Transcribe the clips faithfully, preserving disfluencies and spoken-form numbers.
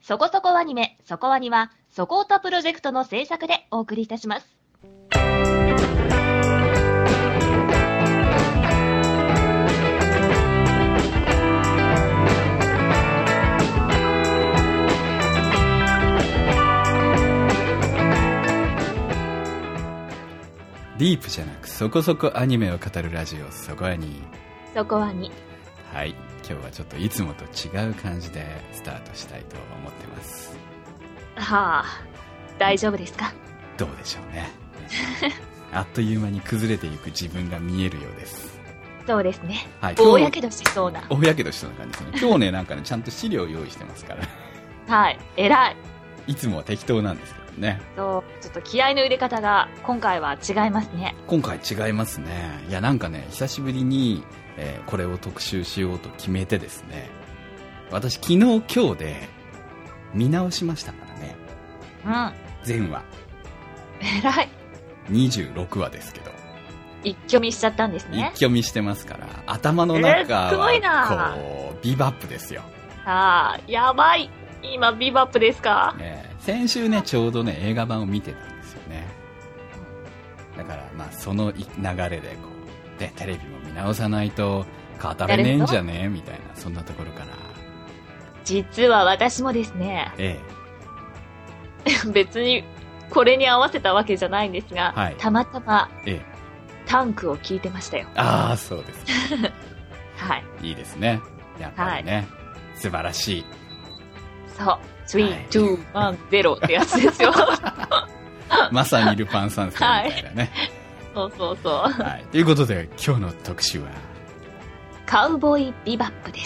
そこそこアニメ、そこアニは、そこおたプロジェクトの制作でお送りいたします。 ディープじゃなくそこそこアニメを語るラジオ、そこアニ。 そこアニ。 はい、今日はちょっといつもと違う感じでスタートしたいと思ってます。 はあ、大丈夫ですか？ どうでしょうね。あっという間に崩れていく自分が見えるようです。 そうですね。 はい、 大やけどしそうな。 大やけどしそうな感じですね。今日ね、なんかね、ちゃんと資料を用意してますから。 はい、偉い。 いつもは適当なんですけどね。 そう、ちょっと気合の入れ方が今回は違いますね。 今回違いますね。いや、なんかね、久しぶりに、えー、これを特集しようと決めてですね、私昨日今日で見直しましたからね。 うん。 全話。 偉い。 にじゅうろくわですけど。 一挙見しちゃったんですね。 一挙見してますから、頭の中は、 えー、すごいな。 こう、ビバップですよ。 ああ、やばい。今ビバップですか。 ね、先週ね、ちょうどね、映画版を見てたんですよね。だから、まあ、その流れで、こう、で、テレビも見直さないと語れねえんじゃねえみたいな、そんなところから。 実は私もですね、 ええ、別にこれに合わせたわけじゃないんですが、はい、たまたま、ええ、タンクを聞いてましたよ。 ああ、そうです、ね。 はい。 いいですね。やっぱりね、はい、素晴らしい。 そう。スリー、ツー、ワン、ゼロってやつですよ。 まさにルパン三世みたいなね。 はい、そうそうそう。 はい。ということで、今日の特集は、 カウボーイビバップです。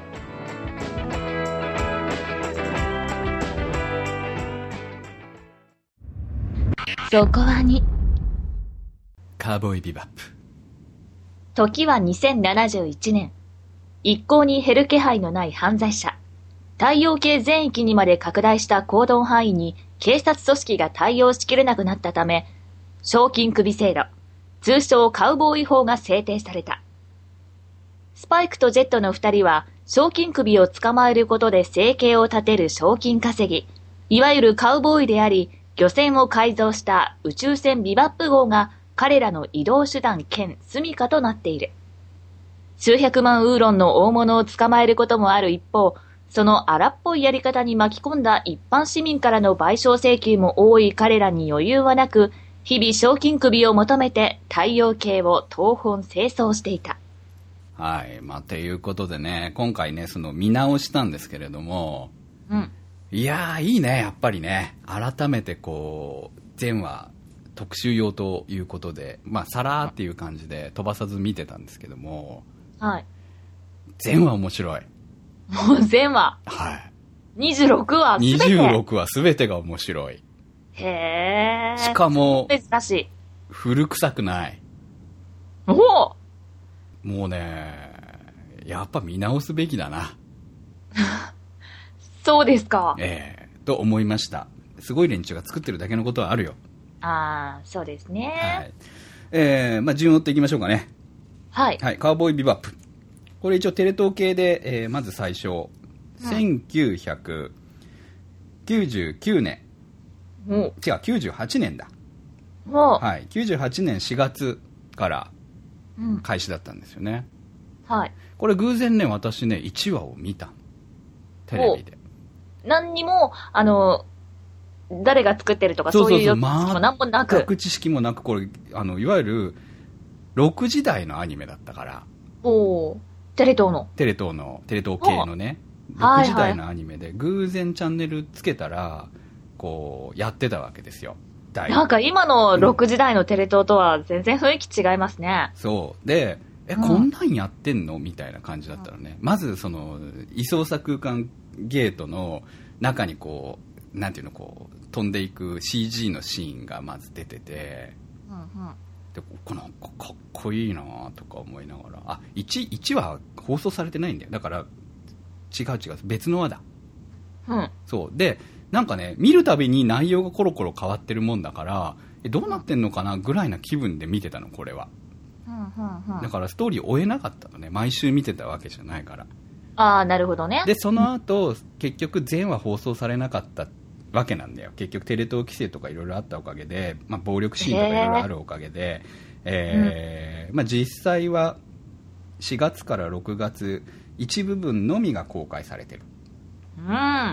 そこはに。 カウボーイビバップ。 時はにせんななじゅういちねん。一向に減る気配のない犯罪者。太陽系全域にまで拡大した行動範囲に警察組織が対応しきれなくなったため、賞金首制度、通称カウボーイ法が制定された。スパイクとジェットの二人は、賞金首を捕まえることで生計を立てる賞金稼ぎ、いわゆるカウボーイであり、漁船を改造した宇宙船ビバップ号が彼らの移動手段兼住処となっている。数百万ウーロンの大物を捕まえることもある一方、その荒っぽいやり方に巻き込んだ一般市民からの賠償請求も多い彼らに余裕はなく、日々賞金首を求めて太陽系を東奔清掃していた。 はい。まあ、ということでね、今回ね、その見直したんですけれども、 うん。 いやー、いいね、やっぱりね。改めてこう、全話特集用ということで、まあ、さらーっていう感じで飛ばさず見てたんですけども、 はい。 全話面白い。 もう全話。 はい。 にじゅうろくわすべて。 にじゅうろくわすべてが面白い。 へー。 しかも、 珍しい。 古臭くない。 おお。 もうね、やっぱ見直すべきだな。 そうですか。 ええー、と思いました。すごい連中が作ってるだけのことはあるよ。 ああ、そうですね。 はい。えー、まあ順を追っていきましょうかね。 はい。 はい、カウボーイビバップ。これ一応テレ東系で、えー、まず最初、うん、せんきゅうひゃくきゅうじゅうきゅうねん。うん、違う、きゅうじゅうはちねんだ。はい、きゅうじゅうはちねんしがつから開始だったんですよね。 うん、はい。 これ偶然ね、私ね、いちわを見た。テレビで。 何にも、あの、誰が作ってるとかそういう知識も何もなく。 全く知識もなく、これ、あの、いわゆる、ろくじだいのアニメだったから。 おー。テレ東の。 テレ東の、テレ東系のね、ろくじだいのアニメで、偶然チャンネルつけたら、こう、やってたわけですよ。 なんか今のろくじだいのテレ東とは全然雰囲気違いますね。 そう。で、え、うん、こんなんやってんのみたいな感じだったらね、まずその、異操作空間ゲートの中にこう、なんていうの、こう、飛んでいく シージー のシーンがまず出てて、 うんうん、 で、このかっこいいなとか思いながら、あ、いち、いちは放送されてないんだよ。だから、違う違う、別の輪だ。 うん。 そう。で、なんかね、見るたびに内容がコロコロ変わってるもんだから、え、どうなってんのかなぐらいな気分で見てたの、これは。 うんうんうん、 だからストーリー追えなかったのね。毎週見てたわけじゃないから。 ああ、なるほどね。 で、その後、結局全話放送されなかったわけなんだよ。結局テレ東規制とかいろいろあったおかげで、まあ、暴力シーンとかいろいろあるおかげで、えーうんまあ、実際はしがつからろくがつ一部分のみが公開されてる。 うん、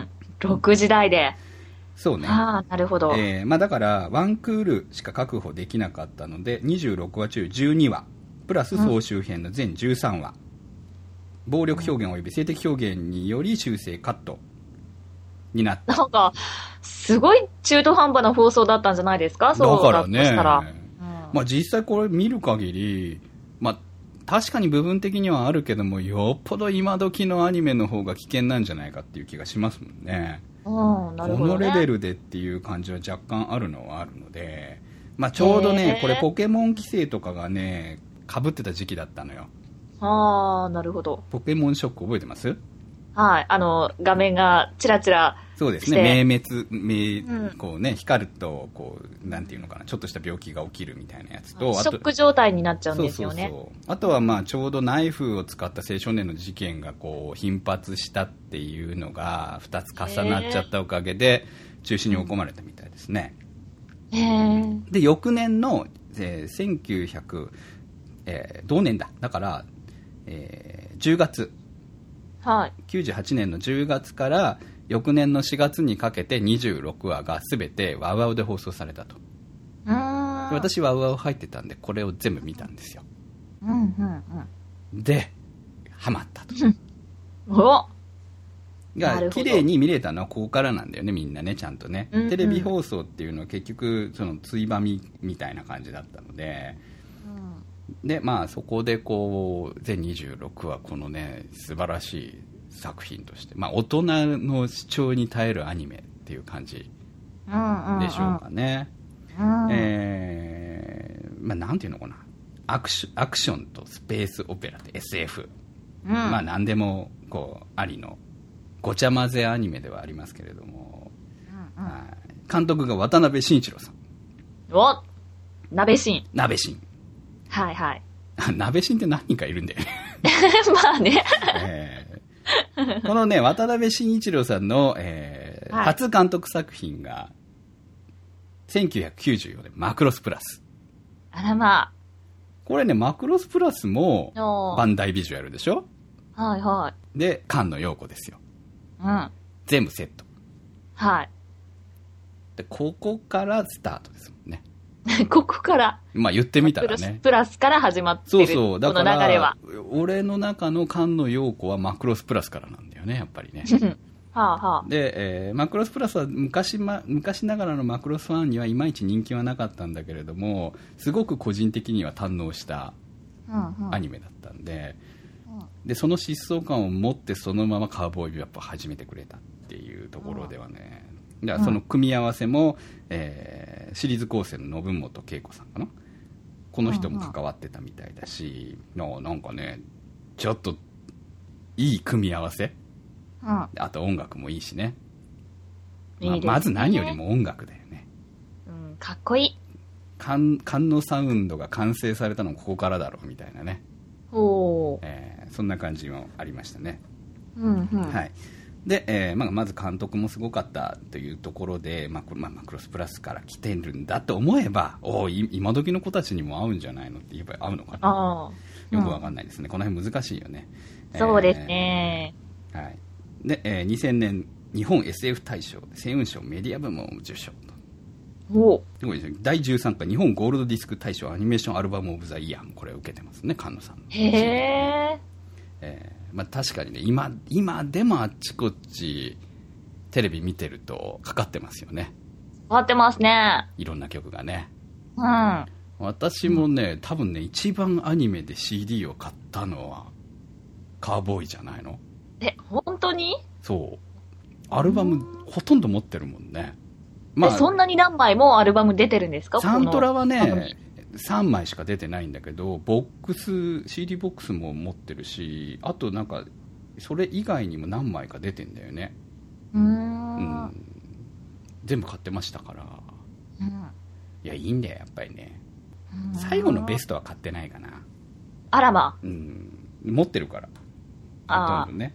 ろくじ台で。 そうね。 ああ、なるほど。 えーまあ、だからワンクールしか確保できなかったのでにじゅうろくわ中じゅうにわプラス総集編の全じゅうさんわ、うん、暴力表現および性的表現により修正カットになった。 なんかすごい中途半端な放送だったんじゃないですか。そうだとしたら、ねうんまあ、実際これ見る限り、まあ、確かに部分的にはあるけどもよっぽど今時のアニメの方が危険なんじゃないかっていう気がしますもんね。 うん、なるほどね、 このレベルでっていう感じは若干あるのはあるので、まあ、ちょうどねこれポケモン規制とかがね被ってた時期だったのよ。 ああ、なるほど。 ポケモンショック覚えてます？ はい、あの画面がチラチラそうですね、明滅明、うん、こうね光るとこうなんていうのかな、ちょっとした病気が起きるみたいなやつと、 ショック状態になっちゃうんですよね。 そうそうそう、あとはまあちょうどナイフを使った青少年の事件がこう頻発したっていうのがふたつ重なっちゃったおかげで中止に追い込まれたみたいですね。 へー。 で翌年の、えー、せんきゅうひゃく、えー、同年だだから、えー、じゅうがつ、 はい、 きゅうじゅうはちねんのじゅうがつから翌年のしがつにかけてにじゅうろくわが全てワウワウで放送されたと。 うーん、 私ワウワウ入ってたんでこれを全部見たんですよ。 うんうんうん、 でハマったとおが綺麗に見れたのはここからなんだよね、みんなねちゃんとね、 うんうん、 テレビ放送っていうのは結局そのついばみみたいな感じだったので、うん、でまあそこでこう全にじゅうろくわこのね素晴らしい作品として、まあ、大人の主張に耐えるアニメっていう感じでしょうかね、うんうん、えー、まあなんていうのかな、アクション、アクションとスペースオペラで エスエフ、うん、まあ何でもこうありのごちゃ混ぜアニメではありますけれども、うんうん、監督が渡辺慎一郎さん。 お鍋慎鍋慎はいはい鍋慎って何人かいるんだよねまあね、 えーこのね渡辺慎一郎さんの、えーはい、初監督作品がせんきゅうひゃくきゅうじゅうよねんマクロスプラス。 あらまあ、 これねマクロスプラスもバンダイビジュアルでしょ。 はいはいで菅野陽子ですよ、 うん、 全部セット。 はいでここからスタートですもんねここからまあ言ってみたらねマクロスプラスから始まってる。 そうそうだからこの流れは俺の中の菅野陽子はマクロスプラスからなんだよねやっぱりねはあはあ、 で、えー、マクロスプラスは 昔,、ま、昔ながらのマクロスファンにはいまいち人気はなかったんだけれどもすごく個人的には堪能したアニメだったんで、うんうん、でその疾走感を持ってそのままカウボーイビバップを始めてくれたっていうところではね、うん、だからその組み合わせも、えー、シリーズ構成の信本恵子さんかな、この人も関わってたみたいだし、うんうん、なんかねちょっといい組み合わせ、うん、あと音楽もいいしね、いいですね、まあ、まず何よりも音楽だよね、 うん、かっこいい。 菅野サウンドが完成されたのもここからだろうみたいなね、 お、 えー、そんな感じもありましたね、 うんうん、 はいで、えーまあ、まず監督もすごかったというところで、まあまあ、マクロスプラスから来てるんだと思えばお今時の子たちにも合うんじゃないのって言えば合うのかな、 あ、 よくわかんないですね、うん、この辺難しいよね。 そうですね、 えーはいでえー、にせんねん日本 エスエフ 大賞星雲賞メディア部門を受賞と。 おだいじゅうさんかい日本ゴールドディスク大賞アニメーションアルバムオブザイヤーもこれを受けてますね、菅野さんの。 へー、 えーまあ、確かにね 今, 今でもあっちこっちテレビ見てるとかかってますよね。 かかってますね、 いろんな曲がね、 うん、 私もね多分ね一番アニメで シーディー を買ったのはカーボーイじゃないの。 え、本当に？ そうアルバムほとんど持ってるもんね、 まあ、そんなに何枚もアルバム出てるんですか？ サントラはねさんまいしか出てないんだけどボックス シーディー ボックスも持ってるし、あとなんかそれ以外にも何枚か出てんだよね。 うーん、うん、 全部買ってましたから、 うん、 いやいいんだよやっぱりね。最後のベストは買ってないかな。 あらま、 うん、持ってるからほとんどね。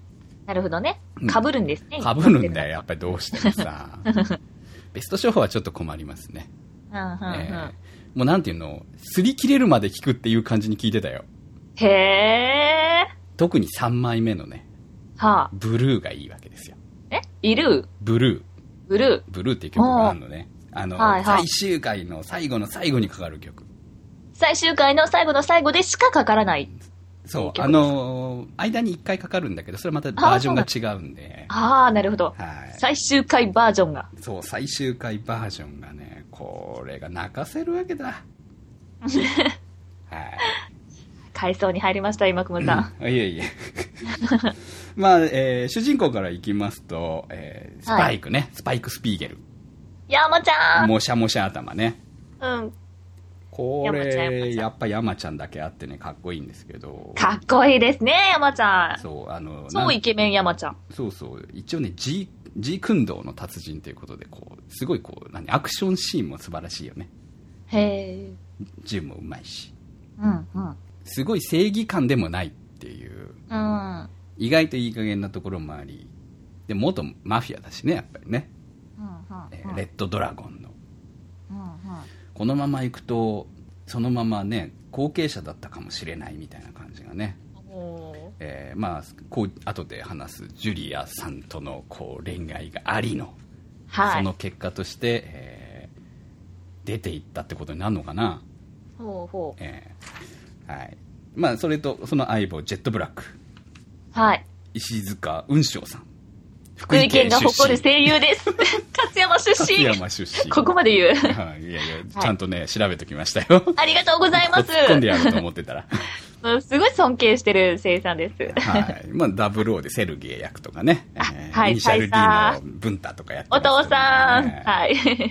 なるほどね。被るんですね。 被るんだよ、やっぱりどうしてもさ。ベスト処方はちょっと困りますね。 うんうんうんえー、 もうなんていうの、擦り切れるまで聞くっていう感じに聞いてたよ。 へー。 特にさんまいめのね、 はあ、 ブルーがいいわけですよ。 えイルーブルー。 ブルー。ブルーっていう曲があるのね。あの、はいはい、最終回の最後の最後にかかる曲。 最終回の最後の最後でしかかからない。 そう、あのー、間にいっかいかかるんだけど、それまたバージョンが違うんで。 ああ、なるほど、はい。最終回バージョンが。 そう、最終回バージョンがね、これが泣かせるわけだ。はい。 回想に入りました、今、くむさん。 いえいえ。まあ、えー、主人公からいきますと、えー、スパイクね、はい、スパイク・スピーゲル。 山ちゃんもしゃもしゃ頭ね。 うん。 これ、やっぱ山ちゃんだけあってね、かっこいいんですけど。 かっこいいですね、山ちゃん。 そう、あの、 超イケメン山ちゃん。 そうそう。一応ね、G、G 訓道の達人ということで、こう、すごいこう、何、アクションシーンも素晴らしいよね。 へー。銃もうまいし。 うんうん。すごい正義感でもないっていう。 うん。 意外といい加減なところもあり。で、元マフィアだしね、やっぱりね。 うんうんうん、 えー、レッドドラゴンの。 うんうん、 このまま行くと、そのままね、後継者だったかもしれないみたいな感じがね。えー、まあ、こう、後で話すジュリアさんとのこう恋愛がありの、はい、その結果として、えー、出ていったってことになるのかな。 ほうほう。 えー、はい。まあ、それと、その相棒、ジェットブラック。 はい。 石塚雲翔さん。 福井県が誇る声優です。勝山出身。 勝山出身。 ここまで言う。 はい、いやいや、ちゃんとね、はい、調べときましたよ。 ありがとうございます。 突っ込んでやると思ってたら。 すごい尊敬してる声優さんです。 はい。まあ、ダブルオーでセルゲイ役とかね。 えー、はい。 イニシャル D のブンタとかやってます、 ね、お父さん。はい。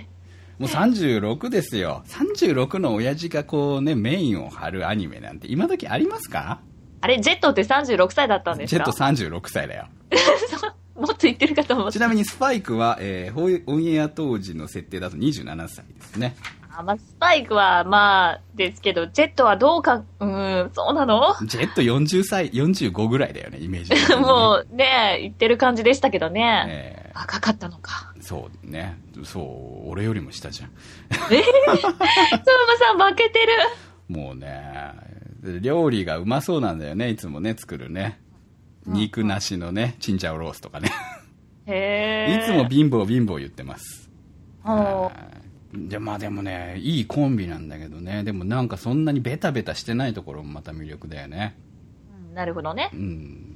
もうさんじゅうろくですよ。さんじゅうろくの親父がこうね、メインを張るアニメなんて今時ありますか？ あれ、ジェットってさんじゅうろくさいだったんですか？ ジェットさんじゅうろくさいだよ。 もっと言ってるかと思って。 ちなみにスパイクは、えー、オンエア当時の設定だとにじゅうななさいですね。 あ、まあ、スパイクはまあですけど、ジェットはどうか、うーん、そうなの？ ジェットよんじゅっさい、よんじゅうごぐらいだよね、イメージ、ね。 もうね、言ってる感じでしたけどね。えー、若かったのか。 そうね。そう、俺よりも下じゃん。 えー、相馬さん負けてる。 もうね、料理がうまそうなんだよね、いつもね、作るね。肉なしのね、チンジャオロースとかね。 へいつも貧乏貧乏言ってます。で、まあでもね、いいコンビなんだけどね、でもなんかそんなにベタベタしてないところもまた魅力だよね。 うん、なるほどね。 うん。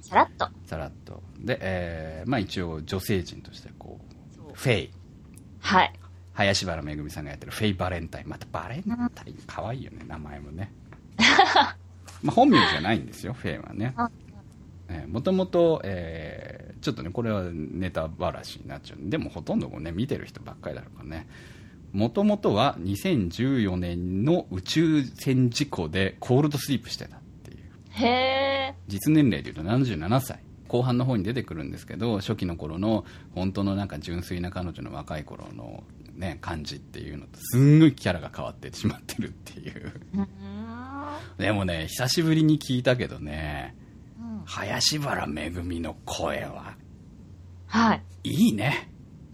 さらっと。 さらっと。で、えー、まあ一応女性陣としてこう、フェイ。 はい。 林原めぐみさんがやってるフェイバレンタイン。またバレンタイン、かわいいよね、名前もね。まあ本名じゃないんですよ、フェイはね。もともと、えー、ちょっとね、これはネタばらしになっちゃう。でもほとんどね、見てる人ばっかりだろうからね。もともとはにせんじゅうよねんの宇宙船事故でコールドスリープしてたっていう。 へー。 実年齢でいうとななじゅうななさい。後半の方に出てくるんですけど、初期の頃の本当のなんか純粋な彼女の若い頃のね、感じっていうのとすんごいキャラが変わってしまってるっていう。でもね、久しぶりに聞いたけどね、林原めぐみの声は、 はい。 いいね。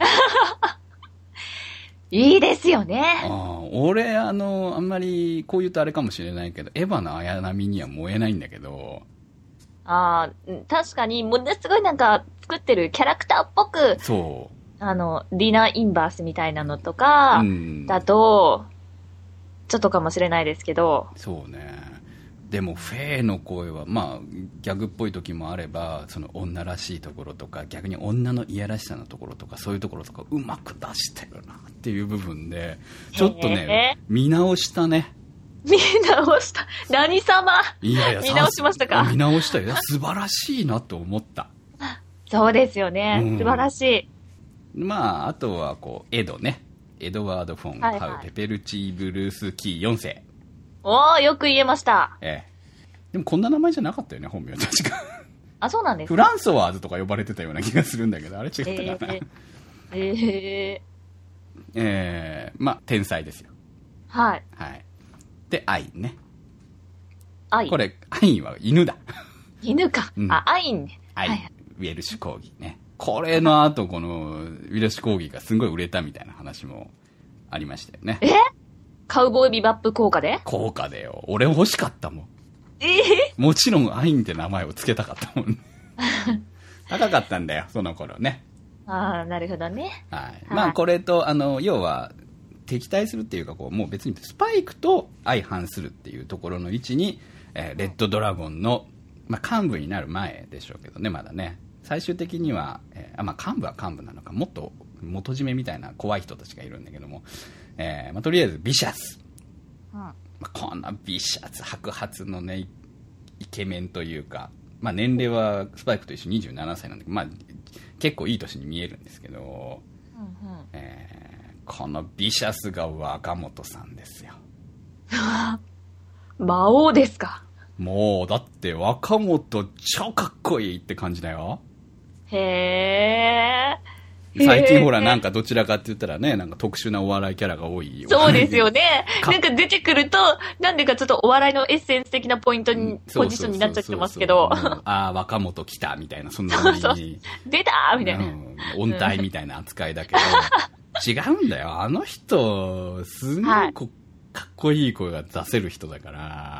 いいですよね。 あ俺、あの、あんまり、こう言うとあれかもしれないけど、エヴァの綾波には燃えないんだけど。 ああ、確かに、ものすごいなんか、作ってるキャラクターっぽく、 そう。 あの、リナ・インバースみたいなのとか、だと、ちょっとかもしれないですけど。 そうね。でもフェイの声はまあギャグっぽい時もあれば、その女らしいところとか逆に女のいやらしさのところとかそういうところとかうまく出してるなっていう部分でちょっとね見直したね。 見直した。何様。 いやいや、 見直しましたか。 見直したよ。素晴らしいなと思った。 そうですよね、うん、素晴らしい。 まああとはこうエドね、エドワード・フォン・パウ、はいはい、ペペルチー・ブルース・キーよん世。 おー、よく言えました。 ええ。でもこんな名前じゃなかったよね、本名確か。 あ、そうなんですか。 フランソワーズとか呼ばれてたような気がするんだけど、あれ違ったかな。 えー、えー、 えー、まあ、天才ですよ。 はい。 はい。で、アインね。 アイン。 これ、アインは犬だ。 犬か。うん、あ、アインね。 アイン。はい、 ウェルシュコーギーね。これの後、このウェルシュコーギーがすごい売れたみたいな話もありましたよね。 えカウボーイビバップ効果で効果でよ。俺欲しかったもん。 えー、 もちろんアインって名前を付けたかったもんね。高かったんだよ、その頃ね。 ああ、なるほどね。 はい。まあ、これと、あの、要は、敵対するっていうか、こう、もう別にスパイクと相反するっていうところの位置に、えー、レッドドラゴンの、まあ、幹部になる前でしょうけどね、まだね。最終的には、えー、あ、まあ、幹部は幹部なのか、もっと元締めみたいな怖い人たちがいるんだけども、えー、まあ、とりあえずビシャス。うん、まあ、こんなビシャス、白髪のね、イケメンというか、まあ、年齢はスパイクと一緒にじゅうななさいなんで、まあ、結構いい年に見えるんですけど、うんうんえーこのビシャスが若本さんですよ。 魔王ですか。 もう、だって若本超かっこいいって感じだよ。 へー。 最近ほらなんかどちらかって言ったらね、なんか特殊なお笑いキャラが多いよ。 そうですよね。なんか出てくると、なんでかちょっとお笑いのエッセンス的なポイントに、ポジションになっちゃってますけど。 ああ、若本来たみたいな、そんな風に。 そうそう出たーみたいな、うん。 音体みたいな扱いだけど。違うんだよ。あの人、すんごいこ、はい、かっこいい声が出せる人だから。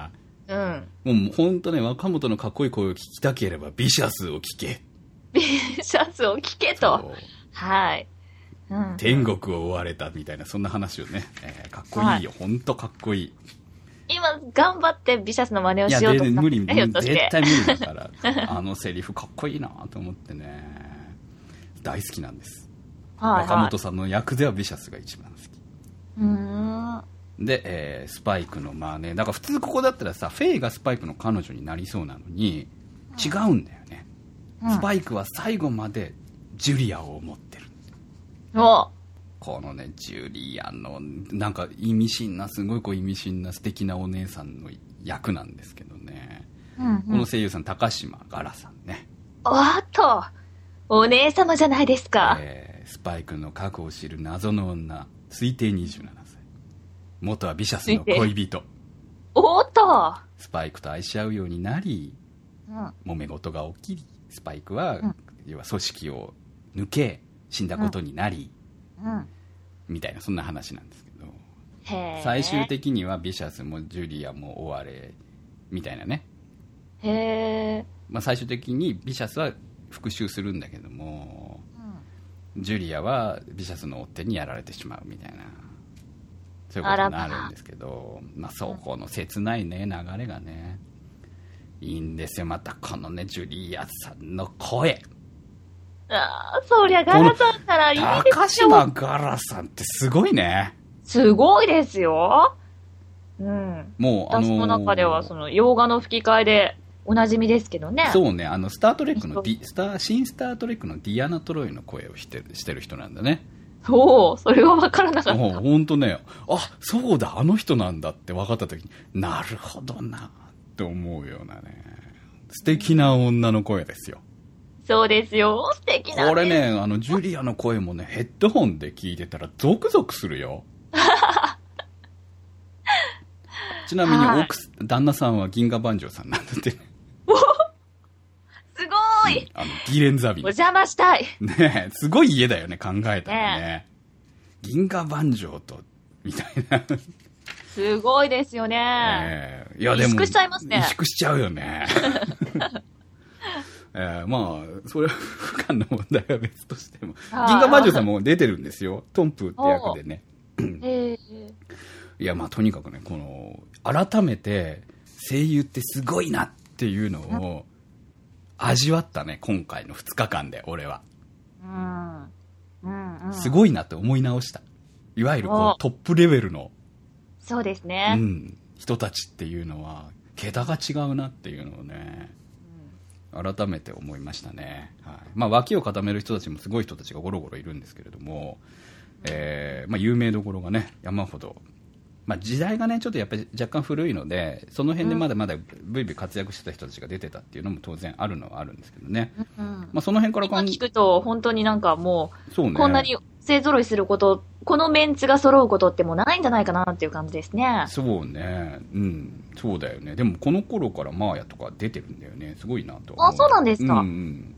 うん。もうほんとね、若本のかっこいい声を聞きたければ、ビシャスを聞け。 ビシャスを聞けと。はい、 うん。天国を追われたみたいな、そんな話をね。えー、かっこいいよ。はい、ほんとかっこいい。 今、頑張ってビシャスの真似をしようとした。いや、 無理、無理、絶対無理だから。あのセリフかっこいいなと思ってね。大好きなんです。はいはい、若本さんの役ではビシャスが一番好き。うーんで、えー、スパイクのまあね、だから普通ここだったらさ、フェイがスパイクの彼女になりそうなのに違うんだよね、うん、スパイクは最後までジュリアを思ってる。おこのね、ジュリアのなんか意味深な、すごいこう意味深な素敵なお姉さんの役なんですけどね、うんうん、この声優さん高島ガラさんね。 おっとお姉様じゃないですか。 えースパイクの過去を知る謎の女、推定にじゅうななさい。元はビシャスの恋人。 おっとスパイクと愛し合うようになり、うん、揉め事が起きり、スパイクは、うん、要は組織を抜け、死んだことになり、うん、みたいな、そんな話なんですけど、へ最終的にはビシャスもジュリアも追われ、みたいなね。へー。まあ、最終的にビシャスは復讐するんだけども、ジュリアはビシャスの追っ手にやられてしまうみたいな、そういうことになるんですけど、まあ、そこの切ないね流れがねいいんですよ。またこのねジュリアさんの声、 ああ、そりゃガラさんならいいですよ。 高島ガラさんってすごいね。 すごいですよ。うん。 もうあのー、 私の中ではその洋画の吹き替えでおなじみですけどね。 そうね、あのスタートレックのディスター新スタートレックのディアナ・トロイの声をしてるしてる人なんだね。 おお、それは分からなかった。 もう本当ね、あ、そうだ、あの人なんだって分かった時に、なるほどなって思うようなね、素敵な女の声ですよ。 そうですよ、素敵な、ね。 これね、あのジュリアの声もね、ヘッドホンで聞いてたらゾクゾクするよ。ちなみに奥、旦那さんは銀河万丈さんなんだって。 すごい、 うん、あのギレンザビン。 お邪魔したい。 ねえ、すごい家だよね、考えたらね。ね銀河万丈と、みたいな。 すごいですよね。ねいやでも、 萎縮しちゃいますね。 萎縮しちゃうよね。えー、まあ、それは不可の問題は別としても。銀河万丈さんも出てるんですよ。トンプって役でね。えー、いや、まあとにかくね、この、改めて声優ってすごいなっていうのを味わったね、今回のふつかかんで俺は。うんうんうん、すごいなって思い直した。いわゆるこうトップレベルの、 そうですね、 うん、人たちっていうのは桁が違うなっていうのをね、うん、改めて思いましたね。はい、まあ脇を固める人たちもすごい人たちがゴロゴロいるんですけれども、えーまあ、有名どころがね山ほど。まあ、時代がねちょっとやっぱり若干古いので、その辺でまだまだブイブイ活躍してた人たちが出てたっていうのも当然あるのはあるんですけどね、うんまあ、その辺から今聞くと本当になんかもう、そうね、こんなに勢ぞろいすること、このメンツが揃うことってもうないんじゃないかなっていう感じですね。 そうね、うんそうだよね。でもこの頃からマーヤとか出てるんだよね。すごいなと。 あ、そうなんですか。うん、うん、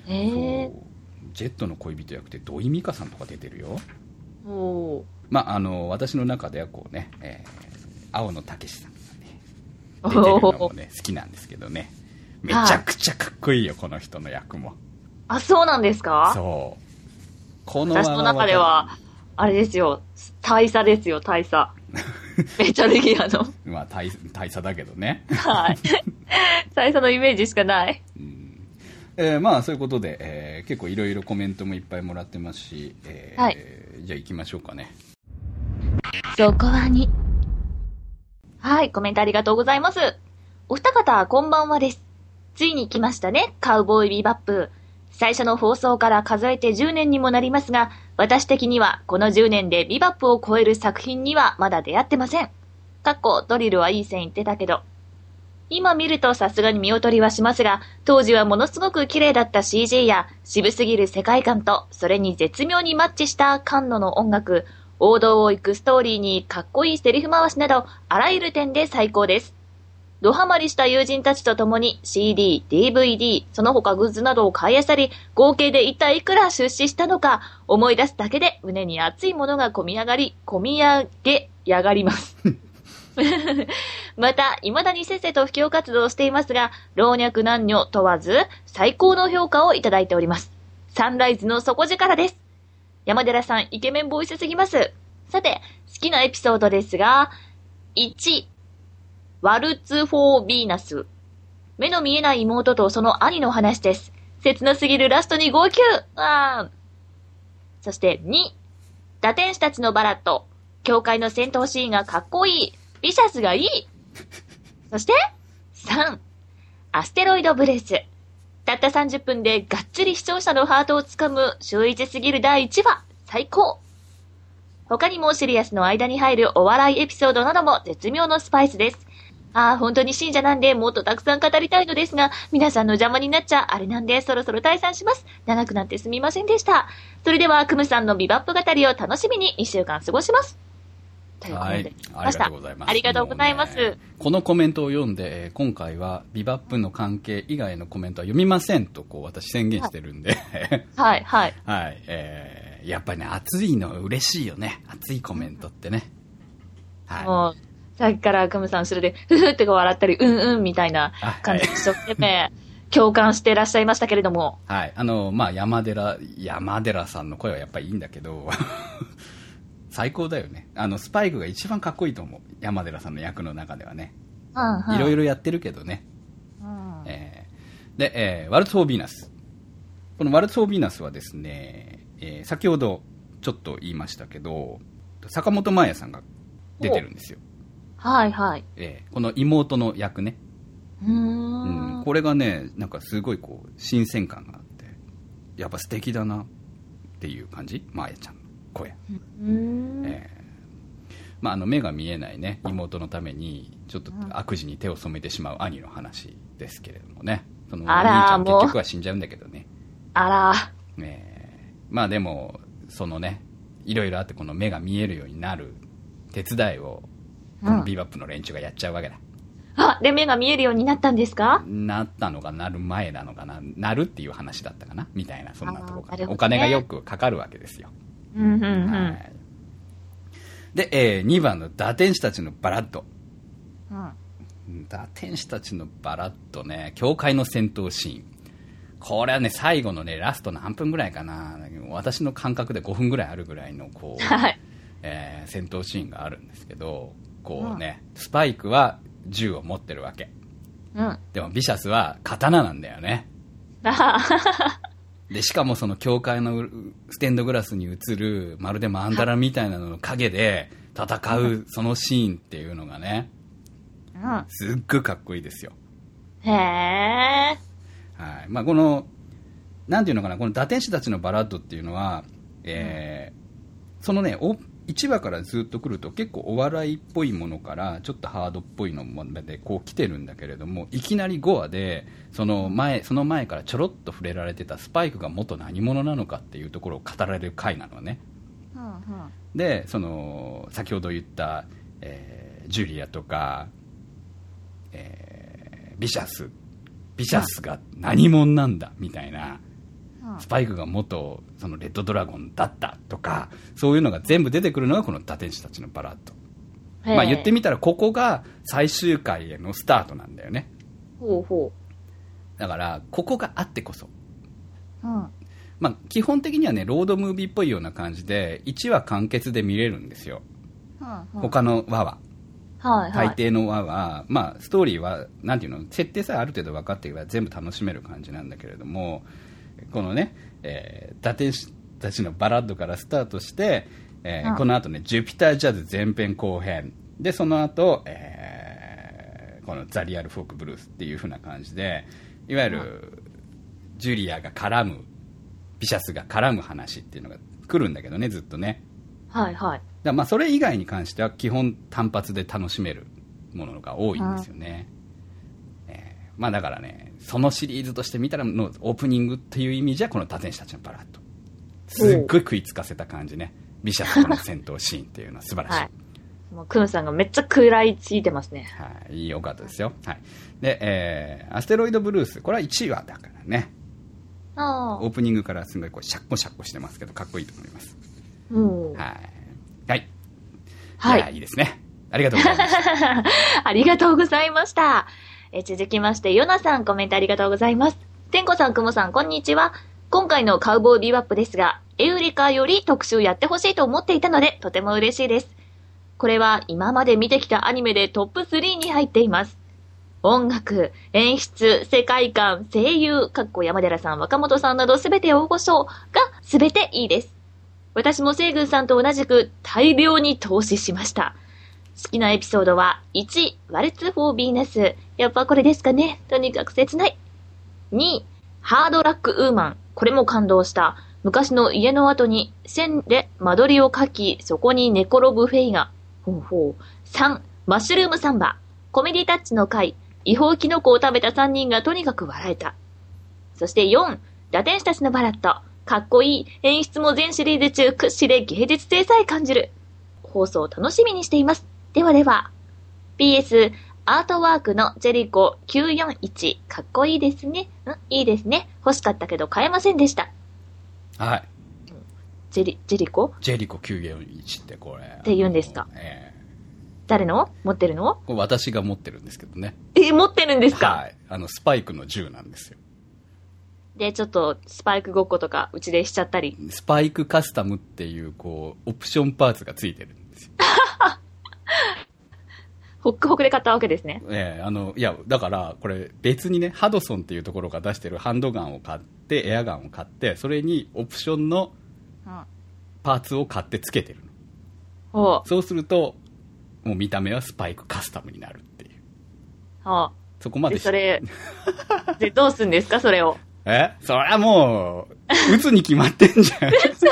えー、 ジェットの恋人役で土井美香さんとか出てるよ。 おまああの私の中ではこうね、えー、青野武さんがね出てるのもね好きなんですけどね、めちゃくちゃかっこいいよ、この人の役も。 あ、そうなんですか？ そう。この私の中では、あれですよ、大佐ですよ、大佐。めっちゃレギュラーの。 まあ大、大佐だけどね。 はい。大佐のイメージしかない。 うんえー、まあそういうことで、えー、結構いろいろコメントもいっぱいもらってますし、えーはい、 じゃあ行きましょうかね。 そこはに。はい、コメントありがとうございます。お二方、こんばんはです。ついに来ましたね、カウボーイビバップ。最初の放送から数えてじゅうねんにもなりますが、私的にはこのじゅうねんでビバップを超える作品にはまだ出会ってません。かっこドリルはいい線言ってたけど。今見るとさすがに見劣りはしますが、当時はものすごく綺麗だった シージー や渋すぎる世界観と、それに絶妙にマッチしたカンノの音楽、王道を行くストーリーにかっこいいセリフ回しなど、あらゆる点で最高です。ドハマりした友人たちと共に シーディー、ディーブイディー、その他グッズなどを買い漁り、合計で一体いくら出資したのか思い出すだけで胸に熱いものが込み上がり、込み上げやがります。また、未だにせっせと布教活動をしていますが、老若男女問わず最高の評価をいただいております。サンライズの底力です。山寺さん、イケメンボイスすぎます。さて、好きなエピソードですが、いち、ワルツ・フォー・ヴィーナス。目の見えない妹とその兄の話です。切なすぎるラストに号泣。あー。そしてに、打天使たちのバラッド。教会の戦闘シーンがかっこいい。ビシャスがいい。そしてさん、アステロイド・ブレス。たったさんじゅっぷんでがっつり視聴者のハートをつかむ秀逸すぎるだいいちわ。最高。他にもシリアスの間に入るお笑いエピソードなども絶妙のスパイスです。ああ、本当に信者なんでもっとたくさん語りたいのですが、皆さんの邪魔になっちゃあれなんでそろそろ退散します。長くなってすみませんでした。それでは、クムさんのビバップ語りを楽しみににしゅうかん過ごします。 はい、ありがとうございます。 ありがとうございます。 ね、このコメントを読んで、今回はビバップの関係以外のコメントは読みませんとこう私宣言してるんで、 はい、はい。 はい、えー、やっぱりね、熱いの嬉しいよね。熱いコメントってね。はい。 もうさっきからクムさん後ろでふふって笑ったりうんうんみたいな感じで一生懸命共感してらっしゃいましたけれども、 はい、あのまあ山寺山寺さんの声はやっぱりいいんだけど最高だよね。あのスパイクが一番かっこいいと思う、山寺さんの役の中ではね。いろいろやってるけどね、うんえー、で、えー、ワルツ・フォー・ヴィーナス。このワルツ・フォー・ヴィーナスはですね、えー、先ほどちょっと言いましたけど坂本真綾さんが出てるんですよ。 はいはい、 えー、この妹の役ね。 うーん、 うん、これがねなんかすごいこう新鮮感があってやっぱ素敵だなっていう感じ。まあやちゃんの声、 うーん、 えーまあ、あの目が見えないね妹のためにちょっと悪事に手を染めてしまう兄の話ですけれどもね。そのお兄ちゃん結局は死んじゃうんだけどね。 あら、 えー、まあでもそのねいろいろあってこの目が見えるようになる手伝いをこのビバップの連中がやっちゃうわけだ。 あ、で、目が見えるようになったんですか？ なったのかなる前なのかな、なるっていう話だったかなみたいな、そんなところか、ね、お金がよくかかるわけですよ。 うんうんうん、はい、 で、えー、にばんの打天使たちのバラッド、 うん、 打天使たちのバラッドね、教会の戦闘シーン、これはね最後のねラスト何分ぐらいかな、私の感覚でごふんぐらいあるぐらいのこう、はいえー、戦闘シーンがあるんですけど、こうね、うん、スパイクは銃を持ってるわけ、うん、でもビシャスは刀なんだよねでしかもその教会のステンドグラスに映るまるでマンダラみたいなのの影で戦うそのシーンっていうのがね、うん、すっごいかっこいいですよ。 へえ、 はい、まあ、このなんていうのかな、この打天使たちのバラッドっていうのは、えーうん、そのねいちわからずっと来ると結構お笑いっぽいものからちょっとハードっぽいのまでこう来てるんだけれども、いきなりごわでその 前, その前からちょろっと触れられてたスパイクが元何者なのかっていうところを語られる回なのね、うんうん、でその先ほど言った、えー、ジュリアとか、えー、ビシャスビシャスが何者なんだみたいなスパイクが元そのレッドドラゴンだったとか、そういうのが全部出てくるのがこの打天使たちのバラッド。まあ言ってみたらここが最終回へのスタートなんだよね。 ほうほう。だからここがあってこそ、 うん、 まあ基本的にはねロードムービーっぽいような感じでいちわ完結で見れるんですよ、うんうん、他の輪は、はいはい、大抵の輪はまあストーリーはなんていうの設定さえある程度分かっていれば全部楽しめる感じなんだけれども、このね、えー、打天使たちのバラッドからスタートして、えーうん、この後ねジュピタージャズ前編後編で、その後、えー、このザリアルフォークブルースっていう風な感じで、いわゆるジュリアが絡むビシャスが絡む話っていうのが来るんだけどね、ずっとね。 はいはい。 だまあそれ以外に関しては基本単発で楽しめるものが多いんですよね、うんえー、まあだからねそのシリーズとして見たらのオープニングっていう意味じゃこの打天使たちのバラッドすっごい食いつかせた感じね、ビシャスとの戦闘シーンっていうのは素晴らしい、はい、 もうクンさんがめっちゃ食らいついてますね。 はい、いいよかったですよ。はい。で、えー、アステロイドブルース、これはいちわだからね。あオープニングからすごいこうシャッコシャッコしてますけどかっこいいと思います。うん。はい。はい。はい。いやいいですね。ありがとうございました。 ありがとうございました。え続きましてヨナさんコメントありがとうございます。天子さん、くもさんこんにちは。今回のカウボーイビバップですが、エウレカより特集やってほしいと思っていたのでとても嬉しいです。これは今まで見てきたアニメでトップスリーに入っています。音楽、演出、世界観、声優、かっこ山寺さん、若本さんなどすべて大御所がすべていいです。私も西宮さんと同じく大量に投資しました。好きなエピソードはいち、ワルツ・フォー・ビーナス。やっぱこれですかね。とにかく切ない。に、ハードラック・ウーマン。これも感動した。昔の家の後に線で間取りを描き、そこに寝転ぶフェイが。ほうほう。さん、マッシュルームサンバ。コメディタッチの回。違法キノコを食べたさんにんがとにかく笑えた。そしてよん、打天使たちのバラッド。かっこいい。演出も全シリーズ中屈指で芸術性さえ感じる。放送楽しみにしています。ではでは。ピーエス、アートワークのジェリコきゅうよんいち。かっこいいですね。んいいですね。欲しかったけど買えませんでした。 はい。 ジェリ、ジェリコジェリコきゅうよんいちってこれ。 って言うんですか。えー、誰の持ってるの？ これ私が持ってるんですけどね。 え、持ってるんですか？ はい。あの、スパイクの銃なんですよ。 で、ちょっと、スパイクごっことか、うちでしちゃったり。 スパイクカスタムっていう、こう、オプションパーツがついてるんですよ。 ホックホクで買ったわけですね。 ええー、あの、いや、だから、これ、別にね、ハドソンっていうところが出してるハンドガンを買って、エアガンを買って、それにオプションのパーツを買ってつけてるの。うん、そうすると、もう見た目はスパイクカスタムになるっていう。はあ、そこまででそれ、で、どうすんですか、それを。 えそりゃもう、撃つに決まってんじゃん。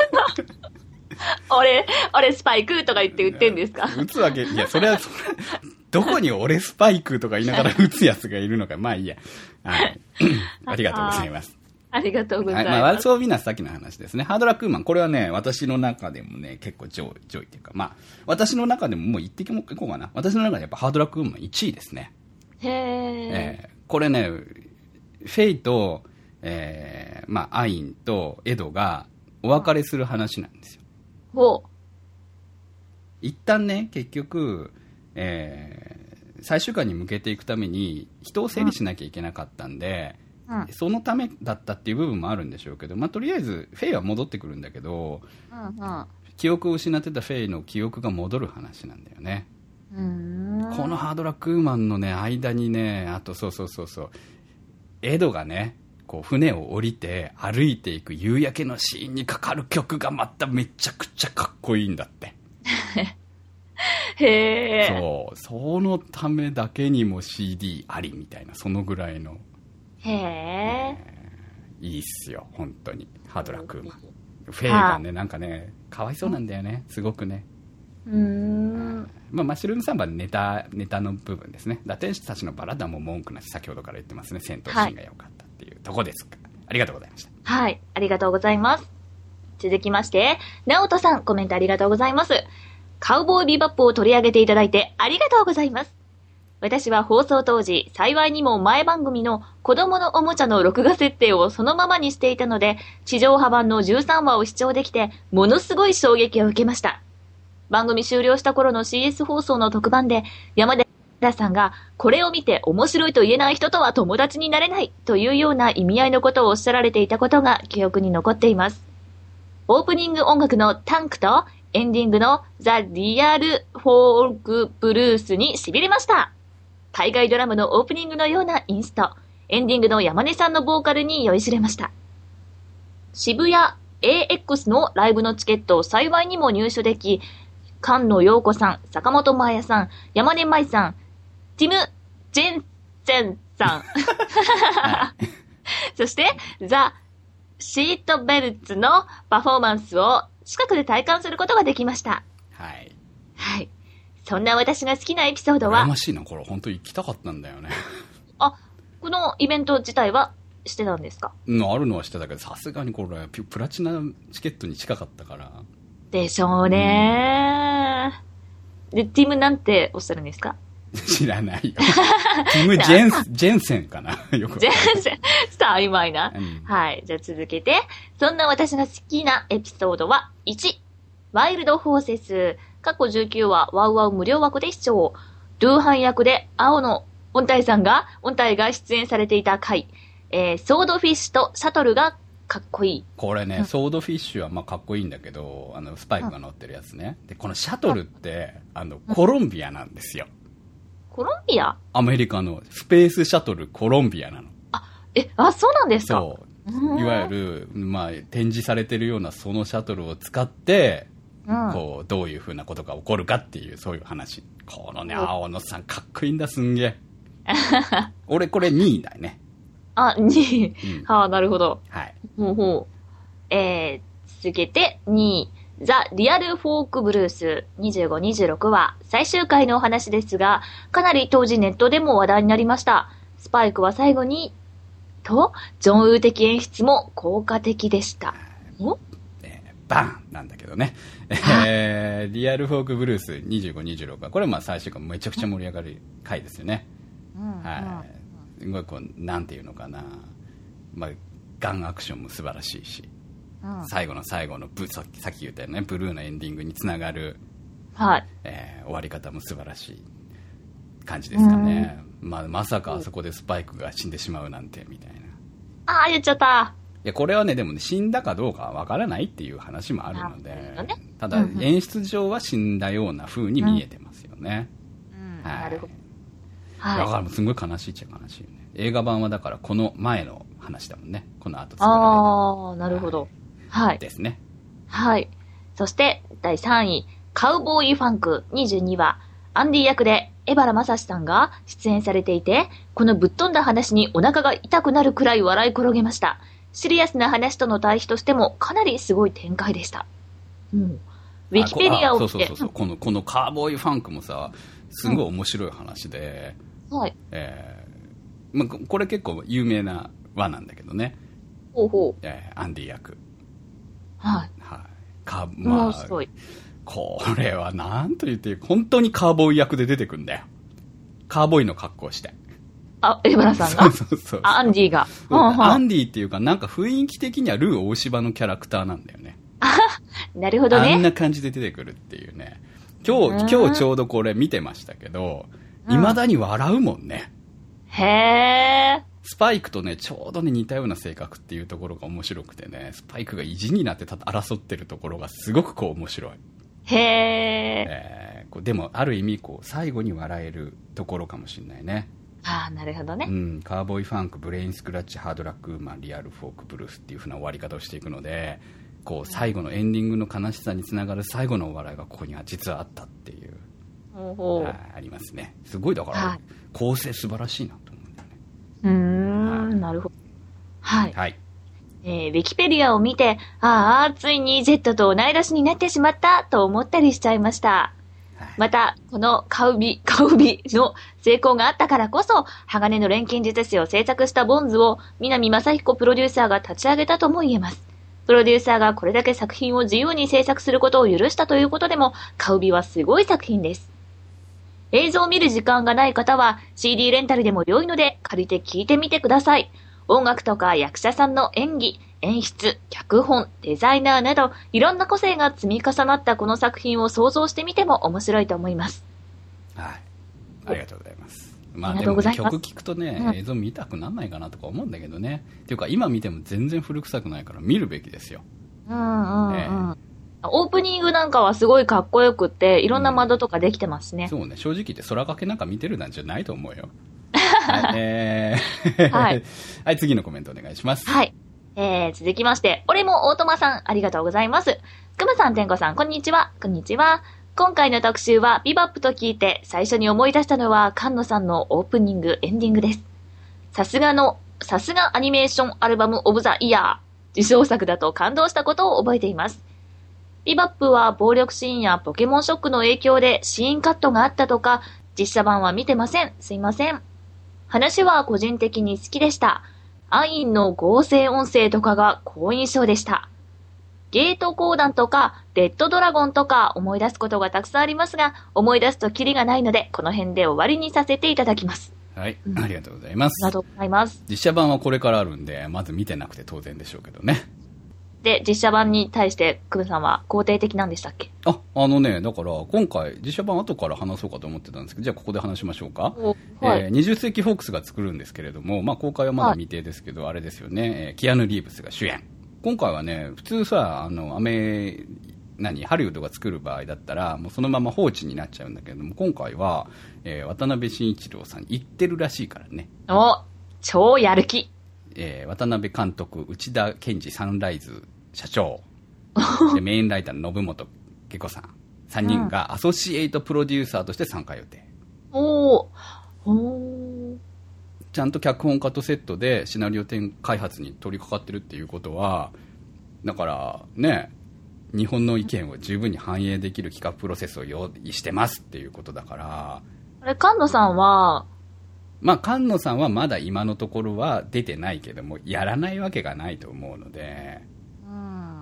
俺、俺スパイクとか言って撃ってんですか？ 撃つわけ、いや、それは、それどこに俺スパイクとか言いながら撃つやつがいるのか、まあいいや。はい。ありがとうございます。 ありがとうございます。 はい、まあ、ワルツ・オブ・ヴィーナスさっきの話ですね。ハードラック・ウーマン、これはね、私の中でもね、結構上位、上位っていうか、まあ、私の中でももう言っていこうかな。私の中でやっぱハードラック・ウーマンいちいですね。 へー。 えー、これね、フェイと、えー、まあ、アインとエドがお別れする話なんですよ。 ほう。 一旦ね、結局、えー、最終回に向けていくために人を整理しなきゃいけなかったんで、うん、そのためだったっていう部分もあるんでしょうけど、まあ、とりあえずフェイは戻ってくるんだけど、うんうん、記憶を失ってたフェイの記憶が戻る話なんだよね。うーん、このハードラックウーマンのね、間にね、あとそうそうそうそう、エドがね、こう船を降りて歩いていく夕焼けのシーンにかかる曲がまためちゃくちゃかっこいいんだって。 へー。 そう、そのためだけにも シーディー ありみたいな、そのぐらいの。 へー、えー、いいっすよ本当にハードラックウーマン。フェイがね、なんかね、かわいそうなんだよね、すごくね。 うーん、 まあ、マッシュルームサンバネタ、ネタの部分ですね。打天使たちのバラダも文句なし、先ほどから言ってますね。戦闘シーンが良かったっていうとこですか、はい、ありがとうございました。 はい、ありがとうございます。続きましてナオトさん、コメントありがとうございます。カウボーイビバップを取り上げていただいてありがとうございます。 私は放送当時、幸いにも前番組の子供のおもちゃの録画設定をそのままにしていたので、地上波版のじゅうさんわを視聴できて、ものすごい衝撃を受けました。番組終了した頃の シーエス 放送の特番で、山田さんが、これを見て面白いと言えない人とは友達になれないというような意味合いのことをおっしゃられていたことが記憶に残っています。オープニング音楽のタンクとエンディングのザ・リアル・フォーク・ブルースに痺れました。海外ドラマのオープニングのようなインスト、エンディングの山根さんのボーカルに酔いしれました。渋谷 エーエックス のライブのチケットを幸いにも入手でき、菅野陽子さん、坂本真綾さん、山根舞さん、ティム・ジェンセンさん、そしてザ・シートベルツのパフォーマンスを近くで体感することができました。 はい。 はい。そんな私が好きなエピソードは。 羨ましいな、これ本当に行きたかったんだよね。 あ、このイベント自体はしてたんですか？ うん、あるのはしてたけど、さすがにこれプラチナチケットに近かったから。 でしょうねー。で、ティムなんておっしゃるんですか？ 知らないよ。ティム・ジェンス、ジェンセンかなよく。 ジェンセン。さあ、曖昧な、 うん。 はい。じゃあ続けて。そんな私が好きなエピソードはいち。ワイルド・ホーセス。過去じゅうきゅうわ、ワウワウ無料枠で視聴。ルーハン役で青の音体さんが、音体が出演されていた回。えー、ソードフィッシュとシャトルがかっこいい。 これね、うん、ソードフィッシュはまあかっこいいんだけど、あの、スパイクが乗ってるやつね。で、このシャトルって、あの、コロンビアなんですよ。 コロンビア？ アメリカのスペースシャトルコロンビアなの。 あ、え、あ、そうなんですか？ そう。いわゆる、まあ、展示されてるようなそのシャトルを使って、うん、こうどういうふうなことが起こるかっていうそういう話。このね、青野さんかっこいいんだ、すんげえ。俺これにいだよね。 あ、にい、うん、はあ、なるほど。 はい。 ほうほう。えー、続けてにい、ザ・リアル・フォーク・ブルースにじゅうご、にじゅうろくわ最終回のお話ですが、かなり当時ネットでも話題になりました。スパイクは最後にとジョン・ウー的演出も効果的でした。おバンなんだけどね、えー、リアルフォークブルースにじゅうご、にじゅうろくはこれはまあ最終回めちゃくちゃ盛り上がる回ですよね、うんはい、すごいこうなんていうのかな、まあ、ガンアクションも素晴らしいし、うん、最後の最後のブさっき、さっき言ったよねブルーのエンディングにつながる、 はいえー、終わり方も素晴らしい感じですかね、うんまあ、まさかあそこでスパイクが死んでしまうなんてみたいな。 ああ言っちゃった。 いやこれはねでもね死んだかどうかは分からないっていう話もあるので、ね、ただ演出上は死んだような風に見えてますよね、 うんうん、はい、なるほど、 はい、だからすごい悲しいっちゃ悲しいよね。映画版はだからこの前の話だもんね、この後作られた。 ああなるほど、はい、はい、 ですね。 はい。そしてだいさんいカウボーイファンクにじゅうにわアンディ役で江原正史さんが出演されていて、このぶっ飛んだ話にお腹が痛くなるくらい笑い転げました。シリアスな話との対比としてもかなりすごい展開でした。うん、ウィキペディアを見て、そうそうそうそう、このこのカーボーイファンクもさ、すごい面白い話で、 うん、はい。 えー、まあこれ結構有名な話なんだけどね。 ほうほう。 えー、アンディ役。 はい。 はい。かまあすごい。 これはなんと言って本当にカーボーイ役で出てくんだよ。カーボーイの格好をして。 あ、江原さんがそうそうそうそう。 アンディが。 アンディっていうか、なんか雰囲気的にはルー大柴のキャラクターなんだよね。 あ、なるほどね。 あんな感じで出てくるっていうね。今日、今日ちょうどこれ見てましたけど、未だに笑うもんね。 へー。 スパイクとね、ちょうどね、似たような性格っていうところが面白くてね、スパイクが意地になってた争ってるところがすごくこう面白い。 へー。 えー、でも、ある意味、こう、最後に笑えるところかもしれないね。 ああ、なるほどね。 うん、カーボーイファンク、ブレインスクラッチ、ハードラックウーマン、リアルフォークブルースっていう風な終わり方をしていくので、こう最後のエンディングの悲しさにつながる最後のお笑いがここには実はあったっていう、 おあ, ありますね。すごいだから、はい、構成素晴らしいなと思うんだよね。 うーん、はい、なるほど。はい。 はい。 えー、ウィキペディアを見て、ああ、ついに Z と同い年になってしまったと思ったりしちゃいました。また、このカウビ、カウビの成功があったからこそ、鋼の錬金術師を制作したボンズを南正彦プロデューサーが立ち上げたとも言えます。プロデューサーがこれだけ作品を自由に制作することを許したということでも、カウビはすごい作品です。 映像を見る時間がない方は シーディー レンタルでも良いので借りて聞いてみてください。音楽とか役者さんの演技、演出、脚本、デザイナーなどいろんな個性が積み重なったこの作品を想像してみても面白いと思います。 はい。ありがとうございます。まあでも、ね、曲聴くとね、うん、映像見たくなんないかなとか思うんだけどね。っていうか今見ても全然古臭くないから見るべきですよ。 うんうんうん。えー、オープニングなんかはすごいかっこよくっていろんな窓とかできてますね。 うん、そうね。正直言って空掛けなんか見てるなんじゃないと思うよ。はい、えーはい、はい、次のコメントお願いします。 はい。えー、続きまして、俺も大友さんありがとうございます。くむさん、てんこさん、こんにちは。こんにちは。今回の特集はビバップと聞いて最初に思い出したのは菅野さんのオープニングエンディングです。さすがのさすがアニメーションアルバムオブザイヤー受賞作だと感動したことを覚えています。ビバップは暴力シーンやポケモンショックの影響でシーンカットがあったとか実写版は見てません。すいません。話は個人的に好きでした。アインの合成音声とかが好印象でした。ゲート講談とかレッドドラゴンとか思い出すことがたくさんありますが、思い出すとキリがないのでこの辺で終わりにさせていただきます。 はい、うん、ありがとうございます。 ありがとうございます。 実写版はこれからあるんで、まず見てなくて当然でしょうけどね。 で、実写版に対してクムさんは肯定的なんでしたっけ？ あ、あのね、だから今回実写版後から話そうかと思ってたんですけど、じゃあここで話しましょうか。はい、えー、にじゅっ世紀フォックスが作るんですけれども、まあ公開はまだ未定ですけど、はい、あれですよね、えー、キアヌ・リーブスが主演。今回はね、普通さ、あの、アメ、何、ハリウッドが作る場合だったら、もうそのまま放置になっちゃうんだけれども、今回は、えー、渡辺慎一郎さん言ってるらしいからね。 お、超やる気。 えー、渡辺監督、内田健二サンライズ社長、でメインライターの信本恵子さん、さんにんがアソシエイトプロデューサーとして参加予定。 おー、おー。 ちゃんと脚本家とセットでシナリオ展開発に取り掛かってるっていうことは、だからね、日本の意見を十分に反映できる企画プロセスを用意してますっていうことだから。 あれ、菅野さんは、 まあ菅野さんはまだ今のところは出てないけども、やらないわけがないと思うので、うん、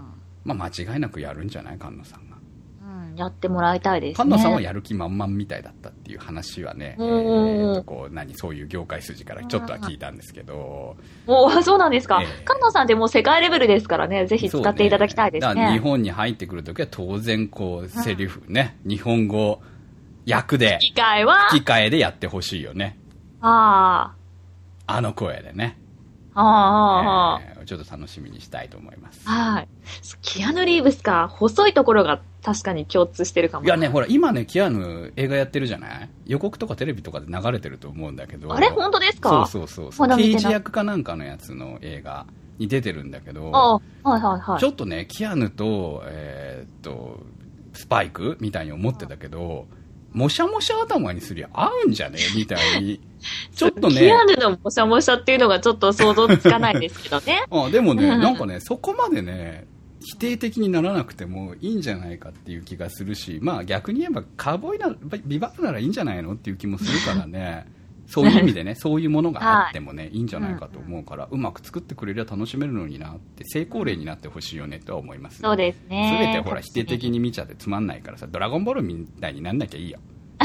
まあ間違いなくやるんじゃない、菅野さんが。 うん、やってもらいたいですね。 菅野さんはやる気満々みたいだったっていう話はね、えー、とこう何そういう業界筋からちょっとは聞いたんですけど、 おお、そうなんですか。えー、菅野さんってもう世界レベルですからね、ぜひ使っていただきたいですね。 だから日本に入ってくるときは当然こうセリフね、うん、日本語訳で吹き替えは吹き替えでやってほしいよね。 ああ、あの声でね。 ああ、 えー、ちょっと楽しみにしたいと思います。 はい。キアヌ・リーブスか、細いところが確かに共通してるかも。 いやね、ほら今ね、キアヌ映画やってるじゃない？予告とかテレビとかで流れてると思うんだけど。 あれ本当ですか？ そうそうそう。刑事役かなんかのやつの映画に出てるんだけど、 あ、はいはいはい。 ちょっとね、キアヌと、えー、っと、スパイクみたいに思ってたけど、もしゃもしゃ頭にすりゃ合うんじゃねみたいに。ちょっとね。 キアヌのもしゃもしゃっていうのがちょっと想像つかないですけどね。 あ、でもね、なんかね、そこまでね、否定的にならなくてもいいんじゃないかっていう気がするし、まあ逆に言えばカウボーイな、ビバップならいいんじゃないのっていう気もするからね。そういう意味でね、そういうものがあってもね、いいんじゃないかと思うから、うまく作ってくれりゃ楽しめるのになって、成功例になってほしいよねとは思います、ね。 そうですね。 すべてほら否定的に見ちゃってつまんないからさ、ドラゴンボールみたいになんなきゃいいよ。うん、